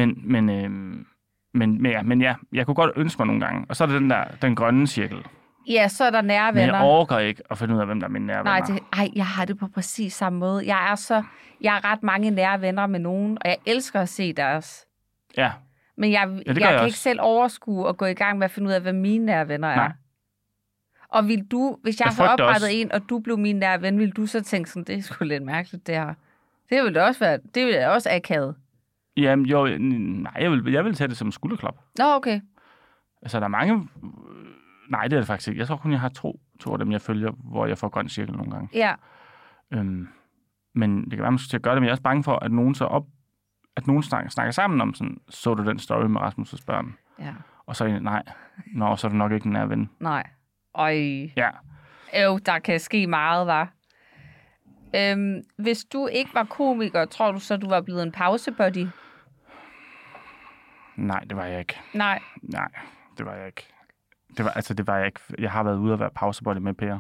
Men ja, jeg kunne godt ønske mig nogle gange. Og så er det den grønne cirkel. Ja, så er der nære Men venner. jeg overgår ikke at finde ud af, hvem der er mine nære Nej, venner. jeg har det på præcis samme måde. Jeg er ret mange nære venner med nogen, og jeg elsker at se deres. Ja. Men jeg jeg kan også. ikke selv overskue og gå i gang med at finde ud af, hvad mine nære venner er. Nej. Og vil du, hvis jeg Jeg så frygter oprettede også- en, og du blev min nære ven, vil du så tænke sådan, det er sgu lidt mærkeligt, det her. Det vil det også være. Det vil jeg også akavet. Jamen, jo, nej, jeg vil tage det som en skulderklap. Nå, okay. Altså, der er mange... Nej, det er det faktisk ikke. Jeg tror kun, jeg har to af dem, jeg følger, hvor jeg får grøn cirkel nogle gange. Ja. Men det kan være, man skal til at gøre det, men jeg er også bange for, at nogen snakker sammen om sådan, så du den story med Rasmus' børn? Ja. Og så nej. Nå, så er du nok ikke en nær ven. Nej. Øj. Ja. Der kan ske meget, var. Hvis du ikke var komiker, tror du så, du var blevet en pausebuddy? Nej, det var jeg ikke. Nej. Nej, det var jeg ikke. Det var jeg ikke. Jeg har været ude at være pausebuddy med Per.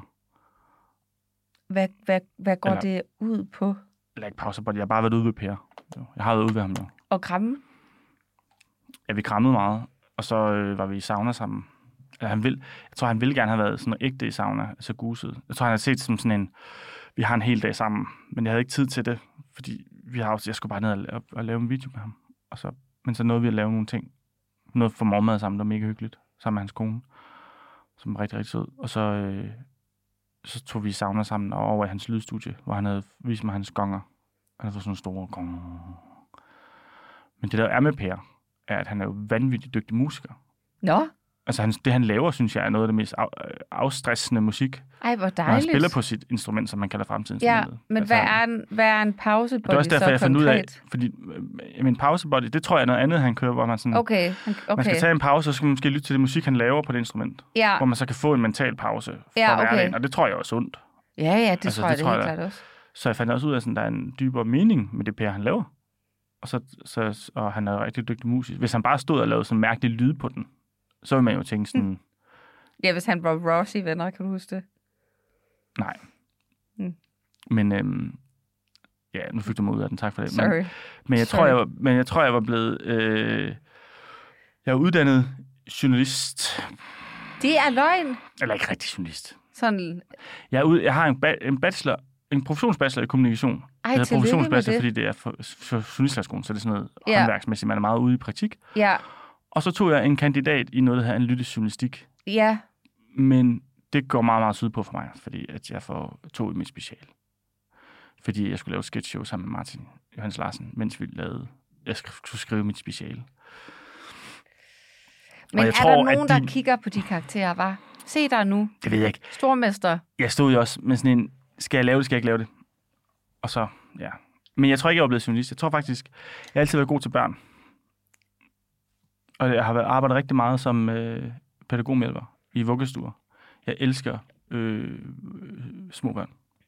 Hvad går det ud på? Eller ikke pausebuddy, jeg har bare været ude ved Per. Jeg har været ude ved ham jo. Og kramme? Ja, vi krammede meget, og så var vi i sauna sammen. Jeg tror, han ville gerne have været sådan noget ægte i sauna, altså guset. Jeg tror, han havde set som sådan en, vi har en hel dag sammen, men jeg havde ikke tid til det, fordi jeg skulle bare ned og lave en video med ham. Men så nåede vi at lave nogle ting. Noget for morgenmad sammen, der var mega hyggeligt. sammen med hans kone, som var rigtig, rigtig sød. Og så tog vi sauna sammen over i hans lydstudie, hvor han havde vist mig hans gonger. Han havde fået sådan nogle store gonger. Men det der er med Per, er, at han er jo vanvittigt dygtig musiker. Nå? Altså det, han laver, synes jeg, er noget af det mest afstressende musik. Ej, hvor dejligt. Når han spiller på sit instrument, som man kalder fremtidsinstrumentet. Ja, men altså, hvad er en pausebody det er også derfor, jeg fandt ud af, konkret? fordi min pausebody, det tror jeg er noget andet, han kører, hvor man sådan... Okay. Man skal tage en pause, og så skal man måske lytte til det musik, han laver på det instrument. Ja. Hvor man så kan få en mental pause fra hverdagen, og det tror jeg også er sundt. Ja, det tror jeg helt klart også. Så jeg fandt også ud af, at der er en dybere mening med det Per, han laver. Og han er rigtig dygtig musiker. Hvis han bare stod og lavede sådan en mærkelig lyd på den, så vil man jo tænke sådan... Ja, hvis han var Ross i Venner, kan du huske det? Nej. Men ja, nu fik du mig ud af den. Tak for det. Sorry. Men jeg tror, jeg var blevet... jeg er uddannet journalist. Det er løgn. Eller ikke rigtig journalist. Sådan... Jeg har en bachelor, en professionsbachelor i kommunikation. Ej, tillykke professionsbachelor, med det. fordi det er for journalisthøjskolen, så det er sådan noget håndværksmæssigt. Man er meget ude i praktik. Ja. Og så tog jeg en kandidat i noget, der hedder analytisk journalistik. Ja. Men det går meget, meget syd på for mig, fordi at jeg får 2 i mit special. Fordi jeg skulle lave et sketchshow sammen med Martin Johannes Larsen, mens jeg skulle skrive mit special. Men jeg tror, der nogen, der kigger på de karakterer, var? Se der nu. Det ved jeg ikke. Stormester. Jeg stod jo også med sådan en, skal jeg lave det, skal jeg ikke lave det? Og så, ja. Men jeg tror ikke, jeg er blevet journalist. Jeg tror faktisk, jeg har altid været god til børn. Og jeg har arbejdet rigtig meget som pædagogmedhjælper i vuggestuer. Jeg elsker små børn.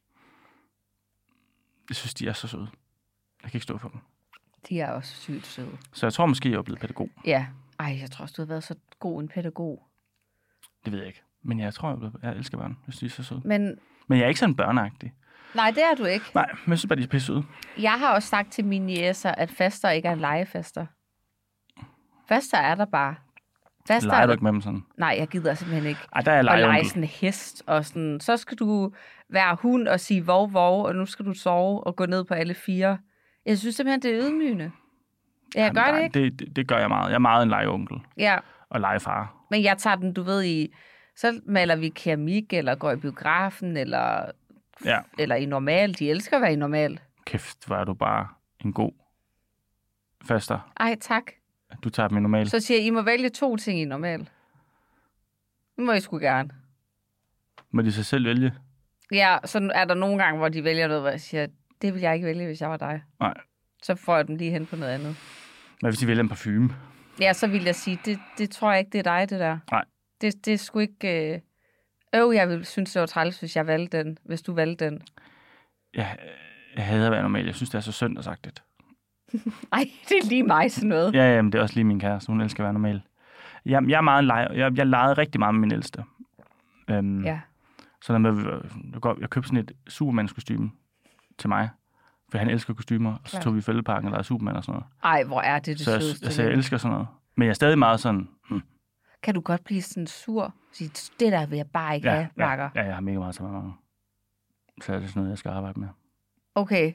Jeg synes, de er så søde. Jeg kan ikke stå for dem. De er også sygt søde. Så jeg tror måske, jeg er blevet pædagog. Ja. Ej, jeg tror også, du har været så god en pædagog. Det ved jeg ikke. Men jeg tror, jeg elsker børn. Jeg synes, de er så søde. Men jeg er ikke sådan børneagtig. Nej, det er du ikke. Nej, men jeg synes bare, de er pisse søde. Jeg har også sagt til mine jæser, at faster ikke er legefester. Faster er der bare. Leger du ikke med dem sådan? Nej, jeg gider simpelthen ikke. Ej, der er og lege sådan en hest, og sådan, så skal du være hund og sige vov, vov, og nu skal du sove og gå ned på alle 4. Jeg synes simpelthen, det er ydmygende. Jeg gør det ikke. Det gør jeg meget. Jeg er meget en legeonkel. Ja. Og legefar. Men jeg tager den, du ved, så maler vi keramik, eller går i biografen, eller i normal. De elsker at være i normal. Kæft, hvor er du bare en god faster. Ej, tak. Du tager dem i normal. Så siger I må vælge 2 ting i normal. Nu må I sgu gerne. Må de sig selv vælge? Ja, så er der nogle gange, hvor de vælger noget, hvor jeg siger, det vil jeg ikke vælge, hvis jeg var dig. Nej. Så får jeg dem lige hen på noget andet. Hvad hvis de vælger en parfume? Ja, så vil jeg sige, det tror jeg ikke, det er dig, det der. Nej. Det er sgu ikke... jeg ville synes, det var træls, hvis jeg valgte den. Hvis du valgte den. Jeg hader at være normal. Jeg synes, det er så synd at sagt det. Ej, det er lige mig sådan noget. Ja, men det er også lige min kæreste. Hun elsker at være normal. Jeg er meget en leger. Jeg legede rigtig meget med min ældste. Ja. Så jeg købte sådan et Superman-kostyme til mig. For han elsker kostymer. Og så tog vi i fældeparken og legede Superman og sådan noget. Ej, hvor er det sødeste. Så jeg elsker sådan noget. Men jeg er stadig meget sådan... Kan du godt blive sådan sur? Sige, det der vil jeg bare ikke have, makker. Ja, jeg har mega meget til mig. Så er det sådan noget, jeg skal arbejde med. Okay.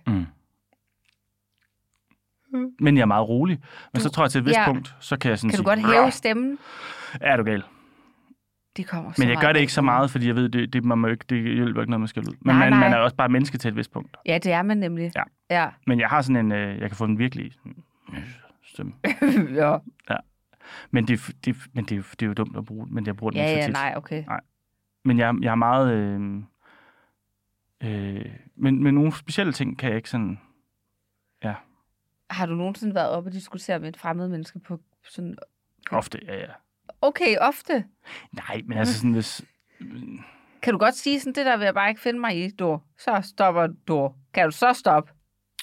Men jeg er meget rolig. Men så tror jeg til et vist punkt, så kan jeg sådan sige... Kan du godt hæve stemmen? Er du gal? Det kommer men jeg gør det ikke så meget, fordi jeg ved, det hjælper ikke noget, man skal ud. Men man er også bare menneske til et vist punkt. Ja, det er man nemlig. Ja. Men jeg har sådan en... jeg kan få den virkelig stemme. Ja. Men det er jo dumt at bruge, men jeg bruger den ikke så tit. Nej, okay. Nej. Men jeg er meget... men nogle specielle ting kan jeg ikke sådan... Ja. Har du nogensinde været oppe og diskutere med et fremmed menneske på sådan... Ofte, ja. Okay, ofte? Nej, men altså sådan, hvis... Kan du godt sige sådan, det der vil jeg bare ikke finde mig i, Dor? Så stopper Dor. Kan du så stoppe?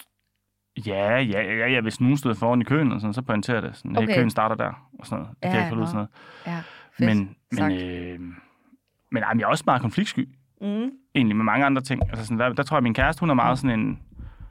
Ja. Hvis nogen stod foran i køen, og sådan, så pointerer det. Sådan, okay. Køen starter der, og sådan noget. Det kan jeg ikke holde ud sådan noget. Ja, men jeg er også meget konfliktsky. Egentlig med mange andre ting. Altså sådan, der tror jeg, min kæreste, hun er meget sådan en...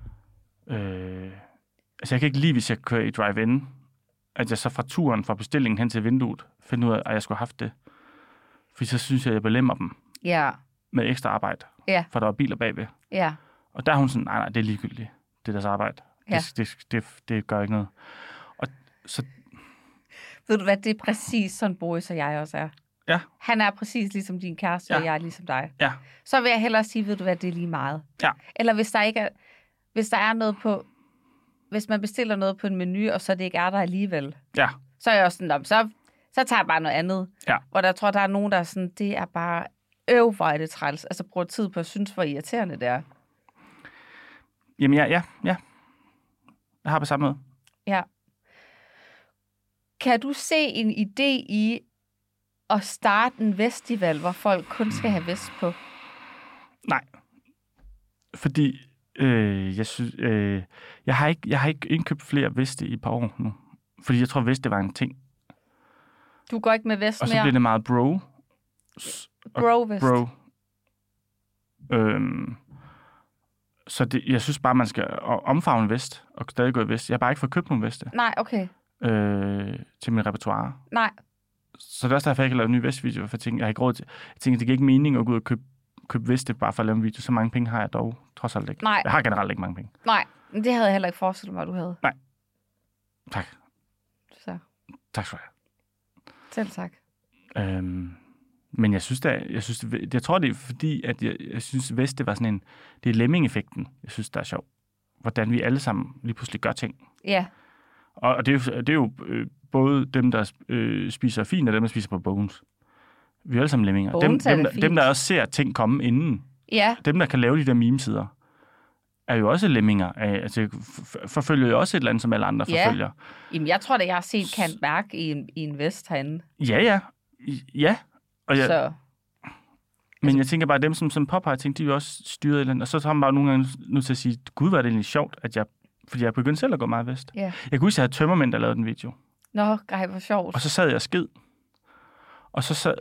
altså, jeg kan ikke lide, hvis jeg kører i drive-in, at jeg så fra turen, fra bestillingen hen til vinduet, finder ud af, at jeg skulle have haft det. For så synes jeg belemmer dem. Ja. Med ekstra arbejde. Ja. For der var biler bagved. Ja. Og der er hun sådan, nej, det er ligegyldigt. Det er deres arbejde. Ja. Det gør ikke noget. Og så... Ved du hvad, det er præcis sådan Boris og jeg også er. Ja. Han er præcis ligesom din kæreste, og jeg er ligesom dig. Ja. Så vil jeg hellere sige, ved du hvad, det er lige meget. Ja. Eller hvis der er noget på, hvis man bestiller noget på en menu, og så det ikke er der alligevel, Ja. så er jeg også sådan, så tager jeg bare noget andet. Ja. Og der tror der er nogen, der er sådan, det er bare hvor er det træls. Altså bruger tid på at synes, hvor irriterende det er. Jamen ja. Jeg har på samme måde. Ja. Kan du se en idé i at starte en festival, hvor folk kun skal have vest på? Nej. Fordi jeg synes, jeg har ikke indkøbt flere veste i et par år nu. Fordi jeg tror, veste var en ting. Du går ikke med vest mere? Og så bliver det meget bro. Bro-vest. Bro. Så jeg synes bare, man skal omfavne vest, og stadig gå i vest. Jeg har bare ikke fået købt nogen veste. Nej, okay. Til min repertoire. Nej. Så det er også derfor, jeg ikke har lavet en ny vestvideo, for jeg har ikke råd til. Jeg tænker, det giver ikke mening at gå ud og købe veste bare for at lave en video. Så mange penge har jeg dog trods alt ikke. Nej. Jeg har generelt ikke mange penge. Nej, men det havde jeg heller ikke forestillet mig, at du havde. Nej. Tak. Så. Tak for det. Selv tak. Men jeg tror, det er fordi, at jeg synes, Vest, det var sådan det er lemming-effekten, jeg synes, der er sjov. Hvordan vi alle sammen lige pludselig gør ting. Ja. Og det er jo både dem, der spiser fint, og dem, der spiser på bones. Vi er alle sammen lemminger. Dem, der også ser ting komme inden. Ja. Dem, der kan lave de der meme-sider, er jo også lemminger. Altså, forfølger jo også et eller andet, som alle andre forfølger. Jamen, jeg tror da, jeg har set Kant Mærk i en vest herinde. Ja. Og så. Men jeg tænker bare, at dem, som påpeger ting, de er jo også styret et eller andet. Og så har man bare nogle gange nødt til at sige, gud, var det egentlig sjovt, fordi jeg begyndte selv at gå meget vest. Ja. Jeg kunne huske, at jeg havde tømmermænd, der lavede den video. Nå, grej, hvor sjovt. Og så sad jeg og sked. Og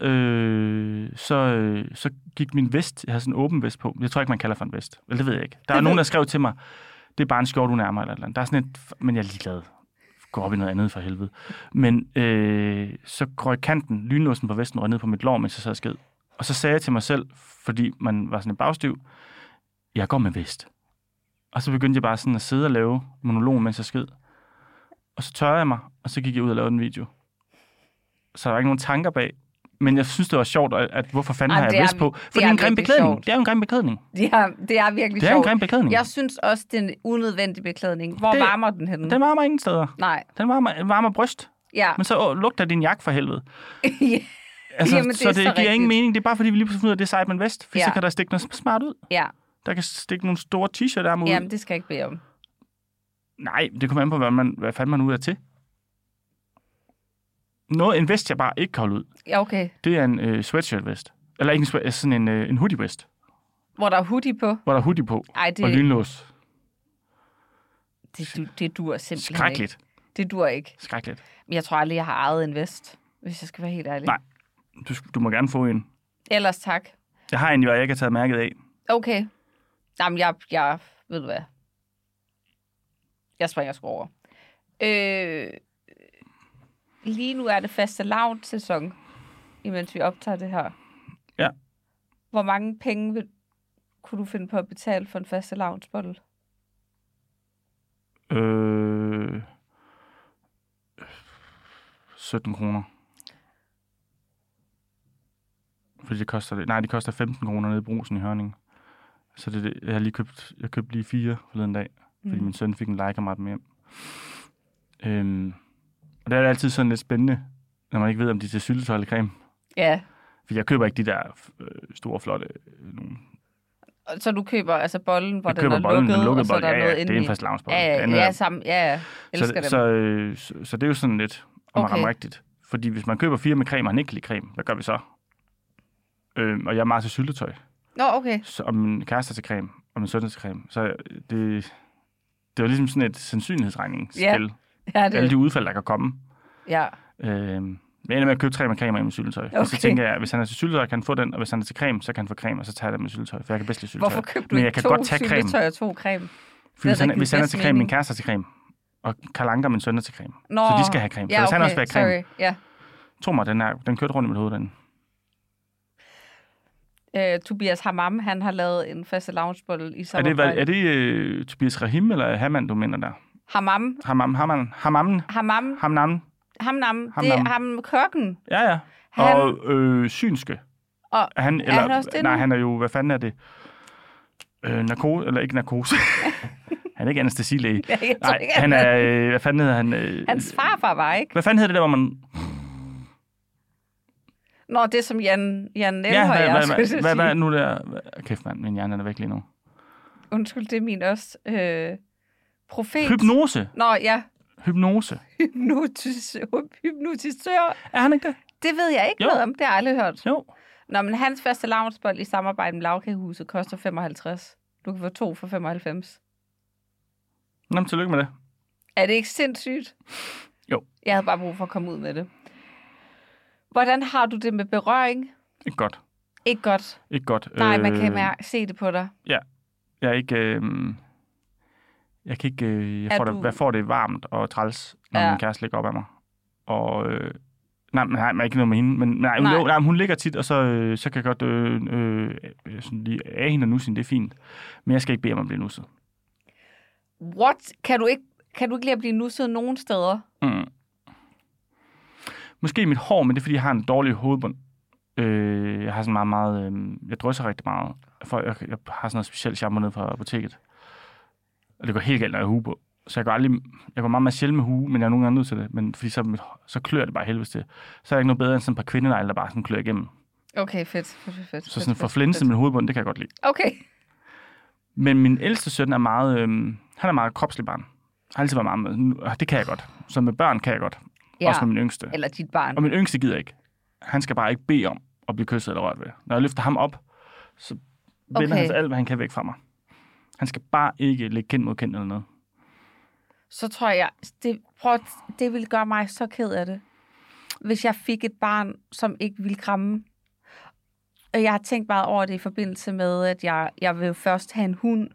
så gik min vest, jeg havde sådan en åben vest på. Jeg tror ikke, man kalder for en vest. Eller det ved jeg ikke. Der er nogen, der skrev til mig, det er bare en skjort, du nærmer eller et eller andet. Der er sådan men jeg er ligeglad. Gå op i noget andet for helvede. Men så røg kanten, lynlåsen på vesten, røg ned på mit lår, mens jeg sad og sked. Og så sagde jeg til mig selv, fordi man var sådan en bagstiv, jeg går med vest. Og så begyndte jeg bare sådan at sidde og lave monolog, mens jeg sked. Og så tørrede jeg mig, og så gik jeg ud og lavede en video. Så der var ikke nogen tanker bag. Men jeg synes, det var sjovt, at hvorfor fanden har jeg vest på? For det er en grim beklædning. Det er jo en grim beklædning. Det er virkelig sjovt. Det er en grim beklædning. Jeg synes også, det er en unødvendig beklædning. Hvor varmer den henne? Den varmer ingen steder. Nej. Den varmer bryst. Ja. Men så lugter din jakke for helvede. Ja. Altså, Jamen, så det giver rigtigt. ingen mening. Det er bare fordi, vi lige pludselig finder ud af, det er sejt med en vest. For så kan der stikke noget smart ud. Ja. Der kan stikke nogle store t-shirt ud. Jamen, det skal jeg ikke bede om. Nej, det kommer an på, hvad fanden man ud af til. En vest, jeg bare ikke kan holde ud. Ja, okay. Det er en sweatshirt-vest. Eller ikke sådan en hoodie-vest. Hvor der er hoodie på? Hvor der er hoodie på. Ej, og lynlås. Det dur simpelthen Skrækkeligt. ikke. Det dur ikke. Skrækkeligt. Men jeg tror aldrig, jeg har ejet en vest, hvis jeg skal være helt ærlig. Nej. Du må gerne få en. Ellers tak. Jeg har en, jeg ikke har taget mærket af. Okay. Jamen, jeg ved du hvad? Jeg springer sgu over. Lige nu er det fastelavnssæson, imens vi optager det her. Ja. Hvor mange penge kunne du finde på at betale for en fastelavnsbolle? 17 kroner. Fordi det koster det. Nej, det koster 15 kroner nede i Brugsen i Hørning. Så det, jeg købte lige 4 forleden dag, fordi min søn fik en legekammerat med hjem. Og det er altid sådan lidt spændende, når man ikke ved, om de er til syltetøj eller creme. Ja. For jeg køber ikke de der store, flotte nogle. Så du køber altså bollen, hvor jeg den er lukket, og så er der noget inde i? Det er en fast lavnsbolle. Ja, elsker dem. Så det er jo sådan lidt, om man rammer rigtigt. Fordi hvis man køber 4 med creme, og han ikke kan lide creme, hvad gør vi så? Og jeg er meget til syltetøj. Nå, okay. Så, og min kæreste til creme, og min søn til creme. Så det var ligesom sådan et sandsynlighedsregningsspil. Ja, det. Alle de udfald, der kan komme. Ja. Jeg ender med at købe 3 med creme og med syltetøj. Okay. Og så tænker jeg, hvis han er til syltetøj, kan han få den, og hvis han er til creme, så kan han få creme, og så tager jeg det med syltetøj, for jeg kan bedst lide syltetøj. Hvorfor købte du ikke 2 syltetøj og 2 creme? Fordi hvis han er til creme, min kæreste er til creme, og Karl Anker, min søn er til creme. Nå. Så de skal have creme. Så hvis han også vil have creme, tro mig, den kørte rundt i mit hoved, den. Tobias Hammam, han har lavet en fastelavnsbolle i samarbejde. Er det Tobias Rahim eller Hamann, du mener der? Hammam. Hammam. det er ham kokken. Ja. Han, og synske. og Han, er han også det nu? nej, han er jo, hvad fanden er det? Narkose, eller ikke narkose. Han er ikke anestesilæge. Nej, han er, hvad fanden hedder han? Hans farfar var, ikke? Hvad fanden hedder det der, hvor man... Nå, det som Jan Elhøj hvad nu der? Kæft, mand, min hjerne er væk lige nu. Undskyld, det er min også. Profet. Hypnose. Nå, ja. Hypnose. Hypnotisør. Er han ikke det? Det ved jeg ikke noget om. Det har jeg aldrig hørt. Jo. Nå, men hans faste lavnsbold i samarbejde med Lavkagehuset koster 55. Du kan få 2 for 95. Nå, tillykke med det. Er det ikke sindssygt? Jo. Jeg havde bare brug for at komme ud med det. Hvordan har du det med berøring? Ikke godt. Ikke godt. Ikke godt. Nej, man kan se det på dig. Ja. Jeg er ikke... jeg kan ikke... jeg får det varmt og træls, når min kæreste ligger op af mig. Og... nej, ikke noget med hende. Men nej. Hun ligger tit, og så kan jeg godt sådan lige af hende og nusse hende. Det er fint. Men jeg skal ikke bede om at blive nusset. What? Kan du ikke lide at blive nusset nogen steder? Mm. Måske mit hår, men det er, fordi jeg har en dårlig hovedbund. Jeg har sådan meget... jeg drysser rigtig meget. Jeg har sådan noget specielt shampoo nede fra apoteket. Og det går helt galt, når jeg har hue på. Så jeg går meget sjældent med hue, men jeg er nogle gange nødt til det. Men fordi så klør det bare helvedes til. Så er der ikke noget bedre end sådan et par kvindenegle, der bare sådan klør igennem. Okay, fedt. Så sådan for flænset med hovedbund, det kan jeg godt lide. Okay. Men min ældste søn er meget... han er meget kropslig barn. Har altid været meget med. Det kan jeg godt. Så med børn kan jeg godt. Ja. Også med min yngste. Eller dit barn. Og min yngste gider ikke. Han skal bare ikke bede om at blive kysset eller rørt ved. Når jeg løfter ham op, så vender han alt, hvad han kan væk fra mig. Han skal bare ikke lægge kind mod kind eller noget. Så tror jeg, det ville gøre mig så ked af det, hvis jeg fik et barn, som ikke ville kramme. Og jeg har tænkt meget over det i forbindelse med, at jeg vil først have en hund,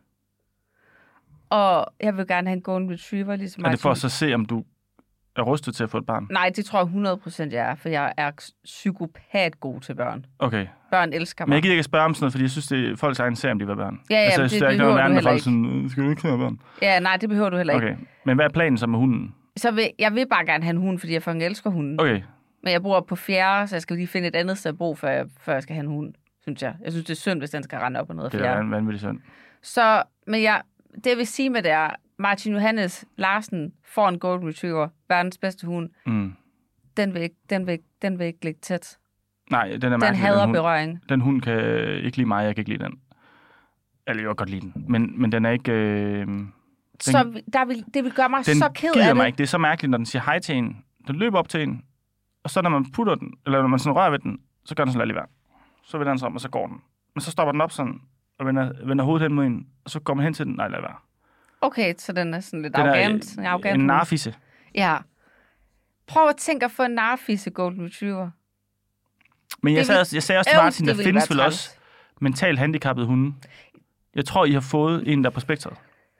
og jeg vil gerne have en golden retriever. Ligesom er det for at så se, om du er rustet til at få et barn? Nej, det tror jeg 100% jeg er, for jeg er psykopat god til børn. Okay. Børn elsker mig. Men jeg gider ikke spørge om sådan noget, fordi jeg synes, det er folks egen sag, om de vil være børn. Ja, altså, jeg synes, det behøver du heller ikke. Sådan, skal du ikke have børn? Ja, nej, det behøver du heller ikke. Okay. Men hvad er planen så med hunden? Jeg vil bare gerne have en hund, fordi jeg fucking elsker hunden. Okay. Men jeg bor på 4., så jeg skal lige finde et andet sted at bo, før jeg skal have en hund, synes jeg. Jeg synes, det er synd, hvis den skal rende op og noget 4. Det er vanvittigt synd. Så, men det jeg vil sige med det er, Martin Johannes Larsen får en golden retriever, verdens bedste hund. Mm. Den vil ikke ligge tæt. Nej, den er mærkelig. Den hader berøring. Den hund kan ikke lide mig, jeg kan ikke lide den. Eller jeg kan godt lide den, men den er ikke... så det vil gøre mig så ked af det. Den gider mig ikke. Det er så mærkeligt, når den siger hej til en. Den løber op til en, og så når man putter den, eller når man sådan rører ved den, så gør den sådan lidt i vand. Så vender den sig om, og så går den. Men så stopper den op sådan, og vender hovedet hen mod en, og så går man hen til den. Nej, lad være. Okay, så den er sådan lidt arrogant. En narfisse. Ja. Prøv at tænke at få en narfisse golden retriever. Men jeg sagde også til Martin, der findes vel også mentalt handicappede hunde. Jeg tror, I har fået en, der er på spektret.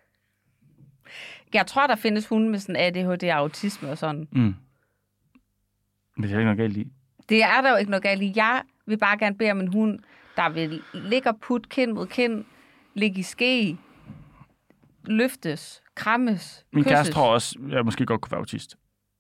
Jeg tror, der findes hunde med sådan ADHD, autisme og sådan. Mm. Men det er ikke noget galt i. Det er der jo ikke noget galt i. Jeg vil bare gerne bede om en hund, der vil ligge og putte kind mod kind, ligge i ske, løftes, krammes, min kæreste tror også, jeg måske godt kunne være autist.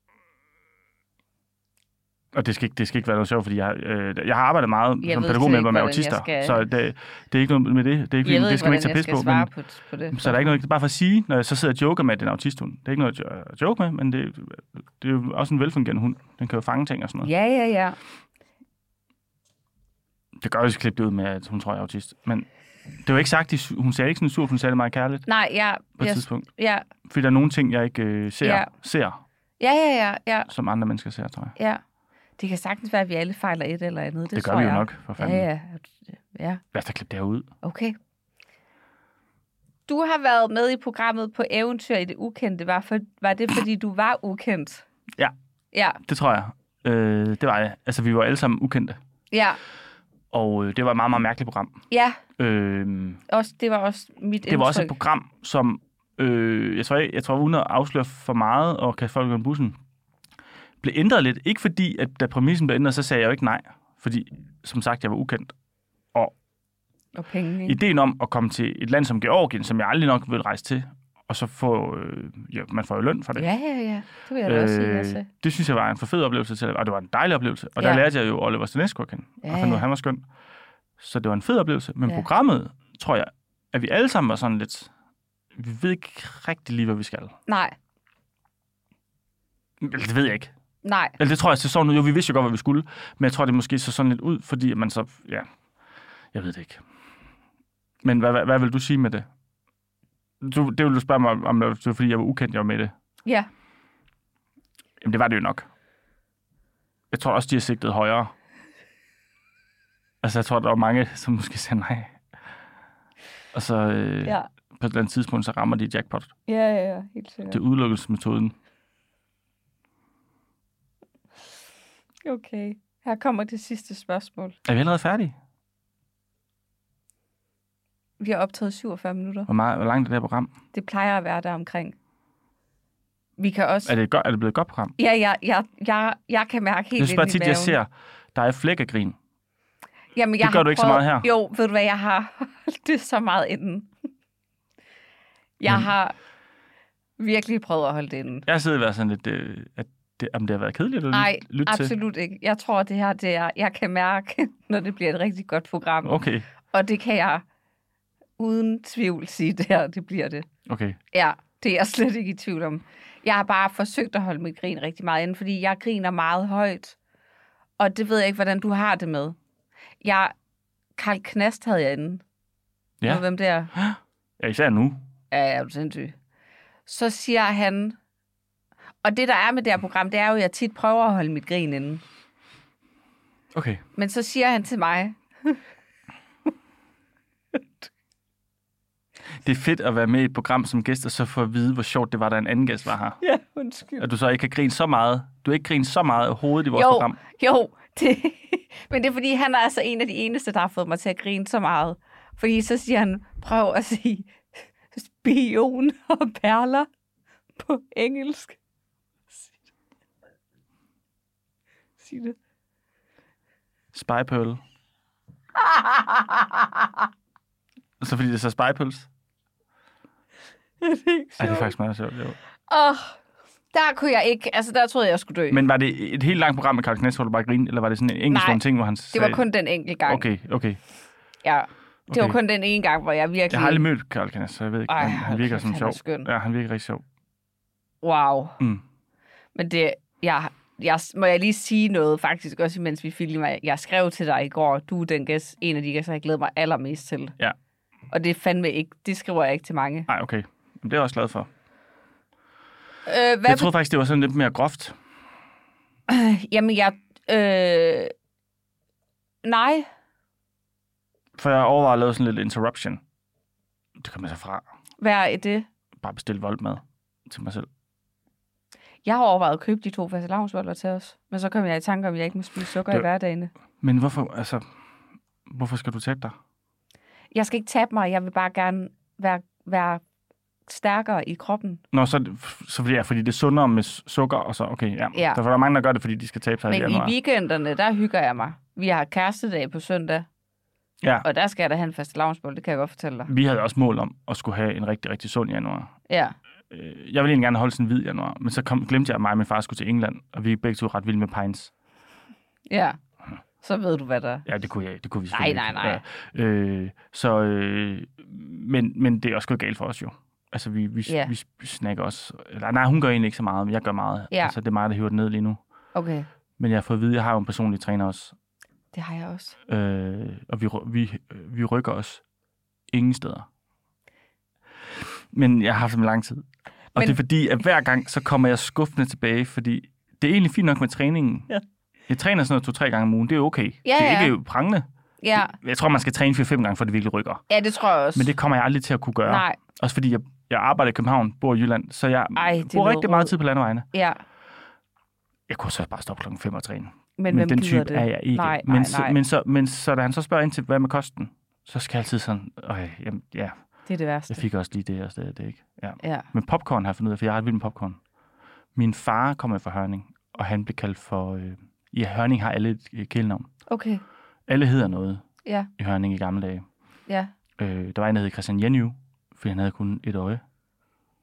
Og det skal ikke være noget sjovt, fordi jeg har arbejdet meget som pædagogmedhjælper med autister, så det er ikke noget med det. Det er ikke, det skal man ikke tage pis på. På det. Så der er ikke noget, bare for at sige, når jeg så sidder og joker med, at det er en autist-hund. Det er ikke noget at joke med, men det er jo også en velfungerende hund. Den kan jo fange ting og sådan noget. Ja. Det gør jo, at klippe det ud med, at hun tror, jeg er autist. Men det var ikke sagt, hun sagde ikke sådan sur, hun sagde det meget kærligt. Nej, ja. På et tidspunkt. Ja. Fordi der er nogle ting, jeg ikke ser. Ja. Som andre mennesker ser, tror jeg. Ja. Det kan sagtens være, at vi alle fejler et eller andet. Det gør vi jo nok, for fanden. Ja. Lad os da klippe det her ud. Okay. Du har været med i programmet på Eventyr i det ukendte. Var det, fordi du var ukendt? Ja, det tror jeg. Det var jeg. Altså, vi var alle sammen ukendte. Ja. Og det var et meget, meget mærkeligt program. Ja. Det var også mit indtryk. Det var også et program, som jeg tror uden at afsløre for meget og kaste folk under bussen, blev ændret lidt. Ikke fordi, at da præmissen blev ændret, så sagde jeg jo ikke nej. Fordi, som sagt, jeg var ukendt. Og penge. Ideen om at komme til et land som Georgien, som jeg aldrig nok ville rejse til, og så få, man får jo løn for det. Ja. Det vil jeg da også sige, altså. Det synes jeg var en for fed oplevelse til, og det var en dejlig oplevelse. Og der Ja. lærte jeg jo Oliver Stanescu at kende, og fandt ud af, han var skøn. Så det var en fed oplevelse. Men Ja. programmet, tror jeg, at vi alle sammen var sådan lidt, vi ved ikke rigtig lige, hvad vi skal. Nej. Eller det ved jeg ikke. Nej. Eller det tror jeg, så sådan ud. Jo, vi vidste jo godt, hvad vi skulle, men jeg tror, det måske så sådan lidt ud, fordi man så, ja, jeg ved det ikke. Men hvad vil du sige med det? Det vil du spørge mig om, det var, fordi jeg var ukendt, jeg var med det. Ja. Jamen, det var det jo nok. Jeg tror også, de har sigtet højere. Altså, jeg tror, der var mange, som måske sagde nej. Og så på et eller andet tidspunkt, så rammer de jackpot. Ja, helt sikkert. Det er udelukkelsesmetoden. Okay. Her kommer det sidste spørgsmål. Er vi allerede færdige? Vi har optaget 47 minutter. Hvor langt er det her program? Det plejer at være der omkring. Vi kan også... Er det blevet et godt program? Ja, jeg kan mærke helt Jeg synes bare ind i tit, maven. jeg ser, der er flæk af grin. Jamen, Det gør du ikke så meget her. Jo, ved du hvad, jeg har holdt det så meget inden. Jeg har virkelig prøvet at holde det inden. Jeg sidder i hvert fald sådan lidt, om det har været kedeligt at Nej, lytte til. absolut ikke. Jeg tror, det her, det er... Jeg kan mærke, når det bliver et rigtig godt program. Okay, Og det kan jeg uden tvivl sige, det bliver det. okay. Ja, det er jeg slet ikke i tvivl om. Jeg har bare forsøgt at holde mit grin rigtig meget inde, fordi jeg griner meget højt. Og det ved jeg ikke, hvordan du har det med. Karl Knast havde jeg inde. Ja. Ved du, hvem det er? Ja, især nu. Ja, er du sindssyg. Så siger han... Og det, der er med det her program, det er jo, at jeg tit prøver at holde mit grin inde. Okay. Men så siger han til mig... Det er fedt at være med i et program som gæst, og så få at vide, hvor sjovt det var, da en anden gæst var her. Ja, undskyld. At du så ikke kan grine så meget. Du har ikke grint så meget overhovedet i vores program. Jo, men det er fordi, han er altså en af de eneste, der har fået mig til at grine så meget. Fordi så siger han, prøv at sige spion og perler på engelsk. Sig det. Spy Pearl. Så fordi det så Spy Pearls? Det er ikke Ej, det er sjovt. faktisk meget sjovt, jo. Der kunne jeg ikke, altså der troede jeg skulle dø. Men var det et helt langt program med Karl Knæs, hvor du bare grinede, eller var det sådan en enkelt Nej, ting, hvor han det sagde... var kun den enkelte gang. Okay. Ja, det var Okay. kun den ene gang, hvor jeg virkelig... Jeg har aldrig mødt Karl Knæs, så jeg ved ikke, Ej, han virker kæft, som han er sjov. skøn. Ja, han virker rigtig sjov. Wow. Mm. Men det, må jeg lige sige noget faktisk, også imens vi filmer. Jeg skrev til dig i går, du er den gæst, en af de gæster, jeg glæder mig allermest til. Ja. Og det er fandme ikke, det skriver jeg ikke til mange. Nej, okay. Men det er jeg også glad for. Hvad Jeg troede faktisk, det var sådan lidt mere groft. Jamen, nej. For jeg overvejede at lave sådan lidt interruption. Det kom jeg så fra. Hvad er det? Bare bestille voldmad til mig selv. Jeg har overvejet at købe de 2 fastelavnsboller til os. Men så kom jeg i tanke om, at jeg ikke må spise sukker i hverdagen. Men hvorfor skal du tabe dig? Jeg skal ikke tabe mig. Jeg vil bare gerne være stærkere i kroppen. Nå, så fordi det er sundere med sukker, og så, okay, ja. Ja. Der er mange, der gør det, fordi de skal tabe sig i Men januar. i weekenderne, der hygger jeg mig. Vi har kærestedag på søndag. Ja, Og der skal jeg da have en fastelavnsbolle, det kan jeg godt fortælle dig. vi havde også mål om at skulle have en rigtig, rigtig sund januar. Ja. Jeg ville egentlig gerne holde sådan en hvid januar, men så glemte jeg, at mig og min far skulle til England, og vi er begge to ret vilde med pints. Ja. Så ved du, hvad der er. Ja, det kunne vi Nej, selvfølgelig nej. ikke. Men det er også gået galt for os jo. Altså, vi snakker også. Eller, nej, hun gør egentlig ikke så meget, men jeg gør meget. Ja. Altså, det er mig, der hiver det ned lige nu. Okay, Men jeg har fået at vide, at jeg har jo en personlig træner også. det har jeg også. Og vi rykker os ingen steder. Men jeg har haft det med lang tid. Og det er fordi, at hver gang, så kommer jeg skuffende tilbage, fordi det er egentlig fint nok med træningen. Ja. Jeg træner sådan noget 2-3 gange om ugen. Det er okay. Ja, det er ja. ikke prangende. Ja, Jeg tror, man skal træne 4-5 gange, for det virkelig rykker. ja, det tror jeg også. Men det kommer jeg aldrig til at kunne gøre. Nej, Også fordi jeg arbejder i København, bor i Jylland, så jeg det bruger lyder rigtig meget rod. tid på landevejene. ja. Jeg kunne så bare stoppe klokken 5 og træne. Men hvem den gider type det? er jeg ikke. Nej. Men så da han så spørger ind til, hvad med kosten, så skal jeg altid sådan, jamen, ja, Det er det værste. jeg fik også lige det, og det ikke. Ja. Ja. Men popcorn har jeg fundet ud af, for jeg er ret vild med popcorn. Min far kommer fra Hørning, og han blev kaldt for... I Hørning har alle et kælenavn. Okay, Alle hedder noget ja, i Hørning i gamle dage. ja. Der var en, der hed Christian Jenju, fordi han havde kun et øje.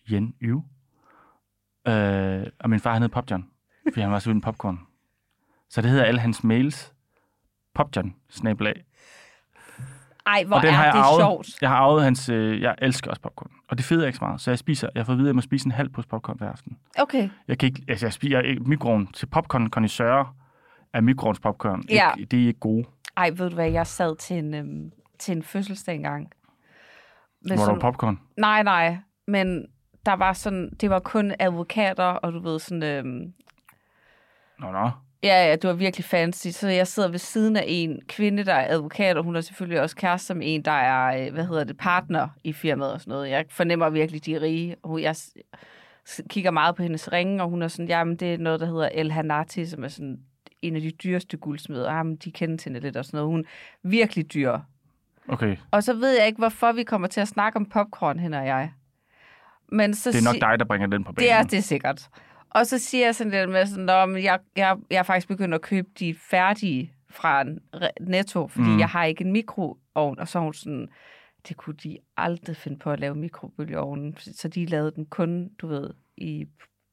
Yen Yu. Og min far, han hed Popjohn, fordi han var så vild med popcorn. Så det hedder alle hans mails popjohn-snabelag. Ej, hvor Og den har er jeg det arvet. sjovt. Jeg har arvet hans... jeg elsker også popcorn. Og det fede er ikke så meget. Så jeg får at vide, at jeg må spise en halv pose popcorn hver aften. Okay. Jeg kan ikke... Altså, jeg spiser ikke mikroen til popcorn-kondisører af mikroens popcorn. Ja. Det er ikke gode. Ej, ved du hvad, jeg sad til en fødselsdag engang. Hvor der var popcorn? Nej, men der var sådan... Det var kun advokater, og du ved sådan... Nå. Ja, det var virkelig fancy. Så jeg sidder ved siden af en kvinde, der er advokat, og hun er selvfølgelig også kæreste som en, der er, partner i firmaet og sådan noget. Jeg fornemmer virkelig, de er rige. Jeg kigger meget på hendes ringe, og hun er sådan, jamen det er noget, der hedder El Hanati, som er sådan en af de dyreste guldsmeder. Jamen, de kender hende lidt og sådan noget. Hun er virkelig dyr. Okay. Og så ved jeg ikke, hvorfor vi kommer til at snakke om popcorn, hende og jeg. Men så det er nok dig, der bringer den på banen. Det er sikkert. Og så siger jeg sådan lidt med sådan, jeg er faktisk begyndt at købe de færdige fra Netto, fordi jeg har ikke en mikroovn. Og så hun sådan, det kunne de aldrig finde på at lave mikrobølgeovnen. Så de lavede den kun, du ved, i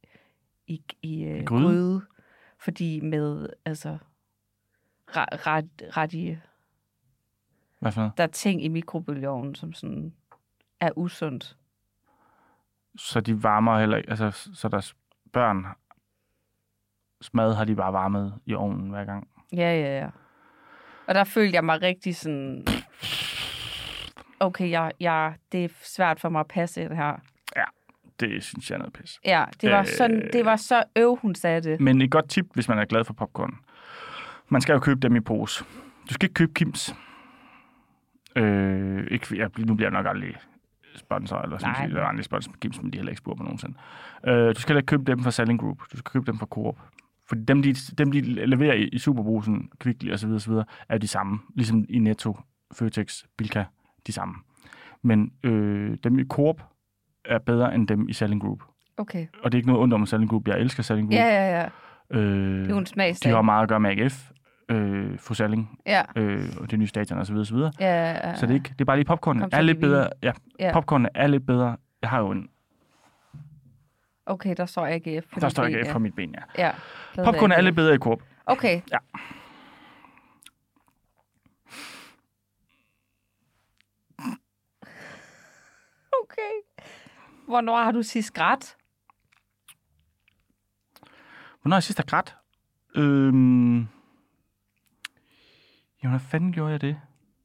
gryde. Fordi med, altså, hvad for noget? Der er ting i mikrobølgeovnen, som sådan er usundt. Så de varmer heller ikke, altså, så deres børn mad har de bare varmet i ovnen hver gang. Ja. Og der følte jeg mig rigtig sådan, okay, det er svært for mig at passe det her. Ja, det synes jeg er noget pis. Ja, det var så hun sagde det. Men et godt tip, hvis man er glad for popcorn. Man skal jo købe dem i pose. Du skal ikke købe Kims. Nu bliver jeg nok aldrig sponsor, eller sådan noget. Der er andre sponsor med Kims, men de har heller ikke spurgt på nogensinde. Du skal ikke købe dem fra Salling Group. Du skal købe dem fra Coop. For dem, de leverer i Superbrusen, Kvickly og så videre, er de samme. Ligesom i Netto, Føtex, Bilka, de samme. Men dem i Coop er bedre end dem i Salling Group. Okay. Og det er ikke noget ondt om Salling Group. Jeg elsker Salling Group. Ja. Det er jo en smagsag. De har meget at gøre med AGF. Fru Salling. Ja. Og det nye stadion og så videre. Ja. Så det er bare lige popcorn. Er lidt bedre. Ja, popcorn er lidt bedre. Jeg har jo en... Okay, der står AGF på der står AGF på mit ben, ja. Popcorn er lidt bedre i Coop. Okay. Ja. Okay. Hvornår har du sidst grædt? Hvornår har jeg sidst grædt? Hvad fanden gjorde jeg det?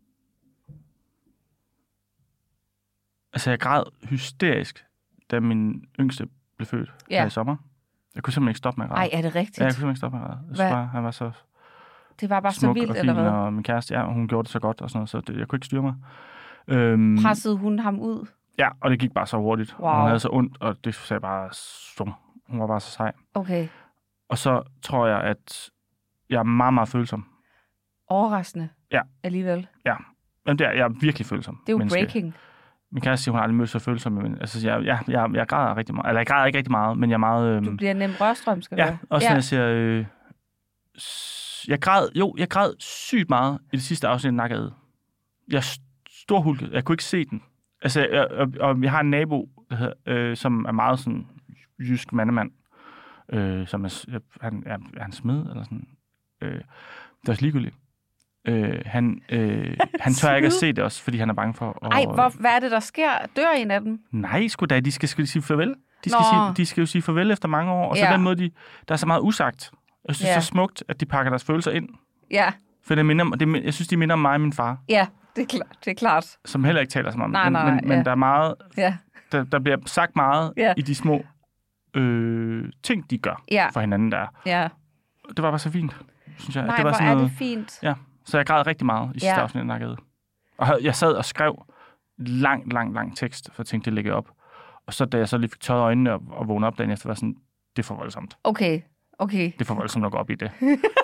Altså, jeg græd hysterisk, da min yngste blev født her i sommer. Jeg kunne simpelthen ikke stoppe med at græde. Ej, er det rigtigt? Ja, jeg kunne simpelthen ikke stoppe med at græde. Han var så det var bare smuk så vildt, og fin, eller hvad? Og min kæreste, hun gjorde det så godt og sådan noget, så jeg kunne ikke styre mig. Pressede hun ham ud? Ja, og det gik bare så hurtigt. Wow. Hun havde så ondt, og det sagde bare stum. Hun var bare så sej. Okay. Og så tror jeg, at jeg er meget, meget følsom. Overraskende. Ja. Alligevel. Ja. Jamen, jeg er virkelig følsom. Det er jo breaking. Min kæreste siger, hun har aldrig mødt så følsom. Men altså, jeg græder rigtig meget. Eller jeg græder ikke rigtig meget, men jeg er meget... Du bliver nemt rørstrøm, skal du ja, også når jeg siger... Jeg græd sygt meget i det sidste afsnit af Nakkerede. Jeg storhulkede. Jeg kunne ikke se den. Altså, jeg har en nabo, som er meget sådan jysk mandemand. Som er han smed, eller sådan. Det er også ligegyldigt. Han tør ikke at se det også, fordi han er bange for at... Ej, hvad er det, der sker? Dør en af dem? Nej, sgu da. De skal sige farvel. De skal jo sige farvel efter mange år. Og så den måde, der er så meget usagt. Jeg synes, det er så smukt, at de pakker deres følelser ind. Ja. For jeg synes, de minder om mig og min far. Ja, det er klart. Som heller ikke taler så meget. Nej, men der er meget... Ja. Der bliver sagt meget i de små ting, de gør for hinanden der. Ja. Det var bare så fint, synes jeg. Nej, det var hvor sådan noget, det fint. Ja, så jeg græd rigtig meget i sidste afsnit af Nakkerede. Og jeg sad og skrev lang tekst, for jeg tænkte, det lægger op. Og så da jeg så lige fik tørret øjnene og vågnede op dagen efter, var sådan, det er for voldsomt. Okay. Det er for voldsomt at gå op i det.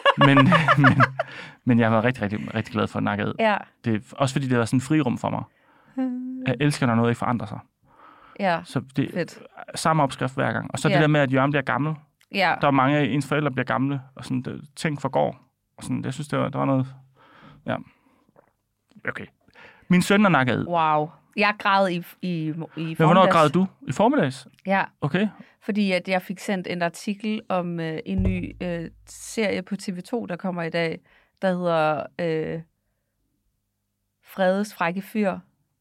men jeg var rigtig glad for Nakkerede. Ja. Det også fordi det var sådan en frirum for mig. Jeg elsker, når noget ikke forandrer sig. Ja, så det fedt. Samme opskrift hver gang. Og så det der med, at Jørgen bliver gammel. Ja. Der er mange af ens forældre bliver gamle, og sådan, ting forgår. Og sådan, jeg synes, der var noget... Ja. Okay. Min søn er Nakkerede. Wow. Jeg græd i Men formiddags. hvornår græd du? I formiddags? Ja, Okay. fordi at jeg fik sendt en artikel om en ny serie på TV2, der kommer i dag, der hedder Fredes frække fyr.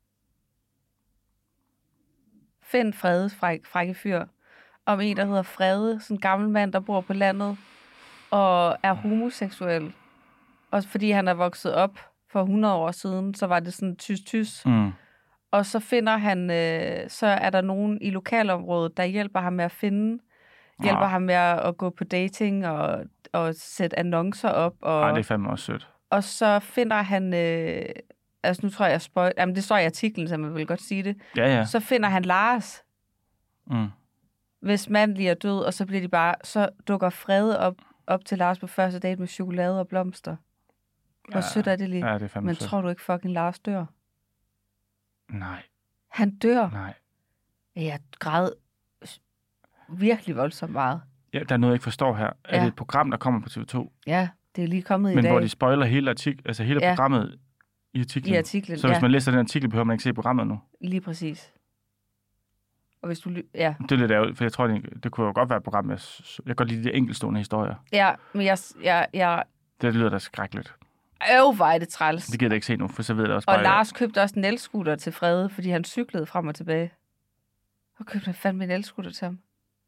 Find Fredes frække fyr. Om en, der hedder Frede, sådan en gammel mand, der bor på landet, og er homoseksuel. Og fordi han er vokset op for 100 år siden, så var det sådan tys. Og så finder han, så er der nogen i lokalområdet, der hjælper ham med at hjælper ham med at gå på dating og sætte annoncer op. Nej, det er fandme også sødt. Og så finder han, altså nu tror jeg, jamen det står i artiklen, så man vil godt sige det. Ja. Så finder han Lars, hvis mand lige er død, og så bliver de bare, så dukker Frede op til Lars på første date med chokolade og blomster. Hvor sødt er det lige. Ja, det er fandme Men sødt. tror du ikke fucking Lars dør? Nej. Han dør. Nej. Jeg græd virkelig voldsomt meget. Ja, der er noget, jeg ikke forstår her. Er det et program, der kommer på TV2? Ja, det er lige kommet i dag. Men hvor de spoiler hele programmet i artiklen? I artiklen, så hvis man læser den artikel, behøver man ikke se programmet nu? Lige præcis. Og hvis du... Ja. Det er lidt ærgerligt, for jeg tror, det kunne jo godt være et program. Jeg kan godt lide de enkeltstående historier. Ja, men jeg Det lyder da skrækkeligt. hvor er det træls. Det gider jeg ikke se nu, for så ved jeg også bare... Og Lars købte også en elskutter til Frede, fordi han cyklede frem og tilbage. Og købte han fandme en elskutter til ham.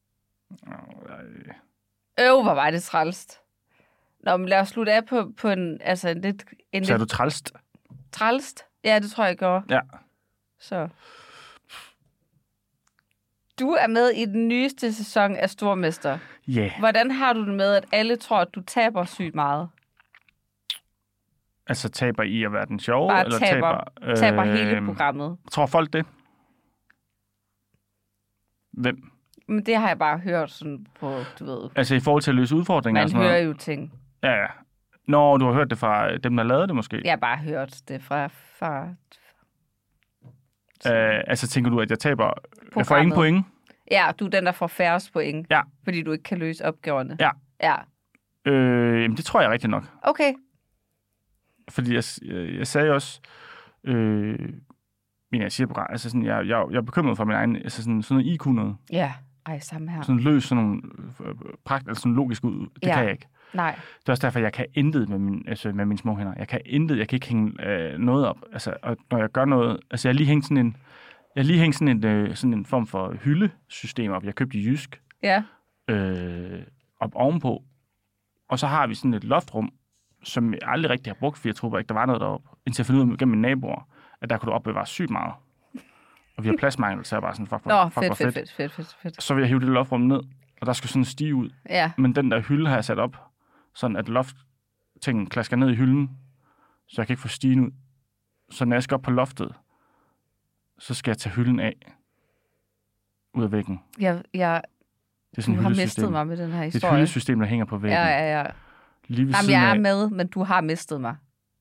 Hvor var det trælst. Nå, men lad os slutte af på en lidt... Så er du trælst? Trælst? Ja, det tror jeg gjorde. Ja. Så. Du er med i den nyeste sæson af Stormester. Ja. Yeah. Hvordan har du det med, at alle tror, at du taber sygt meget? Altså taber i at være den sjove? Bare eller taber hele programmet. Tror folk det? Hvem? Men det har jeg bare hørt sådan på, du ved... Altså i forhold til at løse udfordringer? Man hører jo ting. Ja. Nå, du har hørt det fra dem, der lavede det måske? Jeg har bare hørt det fra altså tænker du, at jeg taber... Programmet. Jeg får ingen point? Ja, du er den, der får færrest point. Ja. Fordi du ikke kan løse opgaverne. Ja. Ja. Jamen, det tror jeg rigtig nok. Okay. Fordi jeg sagde også... men jeg siger program, altså sådan, jeg er bekymret for min egen... Altså sådan noget IQ noget. Ja. Ej, samme her. Sådan løs sådan nogle altså sådan logisk ud. Det kan jeg ikke. Nej. Det er også derfor, jeg kan intet med mine små hænder. Jeg kan ikke hænge noget op. Altså, og når jeg gør noget... Altså, jeg har lige hængt sådan en form for hyldesystem op. Jeg købte i Jysk. Ja. Op ovenpå. Og så har vi sådan et loftrum, som jeg aldrig rigtig har brugt, for jeg troede ikke, der var noget deroppe. Indtil jeg fandt ud af gennem mine naboer, at der kunne du opbevare sygt meget. Og vi har pladsmangel, så jeg bare sådan, fedt. Så vil jeg hive det loftrum ned, og der skal sådan stige ud. Ja. Men den der hylde har jeg sat op, sådan at lofttingen klasker ned i hylden, så jeg kan ikke få stigen ud. Så når jeg skal op på loftet, så skal jeg tage hylden af ud af væggen. Det er sådan du har mistet mig med den her historie. Det er et hyldesystem, der hænger på væggen. Ja. Jamen, jeg er med, men du har mistet mig.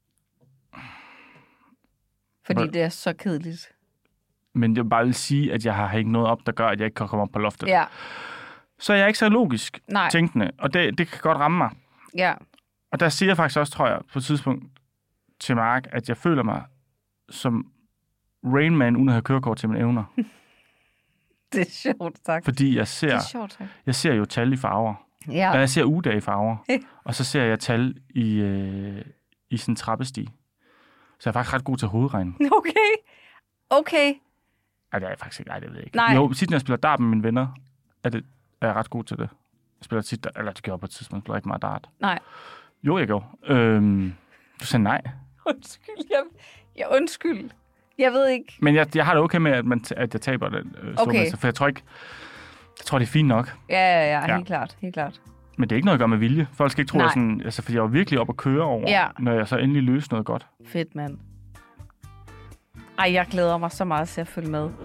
Fordi det er så kedeligt. Men jeg bare vil sige, at jeg har hængt noget op, der gør, at jeg ikke kan komme op på loftet. Ja. Så jeg er ikke så logisk tænkende, og det kan godt ramme mig. Ja. Og der siger jeg faktisk også, tror jeg, på et tidspunkt til Mark, at jeg føler mig som Rain Man, uden at have kørekort til mine evner. Det er sjovt, tak. Fordi det er sjovt, tak. Jeg ser jo tal i farver. Ja. Og jeg ser ugedage i farver. Og så ser jeg tal i sådan en trappestige. Så jeg er faktisk ret god til hovedregn. Okay. Ej, det er jeg faktisk ikke. Ej, det ved jeg ikke. Nej. Jo, tit når jeg spiller dart med mine venner, er jeg ret god til det. Jeg spiller tit, eller det gjorde på et tidspunkt, jeg spiller ikke meget dart. Nej. Jo, jeg gjorde. Du sagde nej. Undskyld. Undskyld. Jeg ved ikke. Men jeg har det okay med, at jeg taber den stormester, for jeg tror, det er fint nok. Ja. Helt klart. Men det er ikke noget at gøre med vilje. Folk skal ikke tro, sådan, altså, for jeg var virkelig op at køre over, når jeg så endelig løste noget godt. Fedt, mand. Ej, jeg glæder mig så meget til at følge med.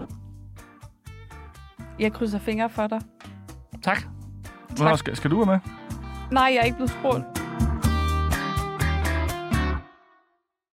Jeg krydser fingre for dig. Tak. Hvornår skal du være med? Nej, jeg er ikke blevet spurgt.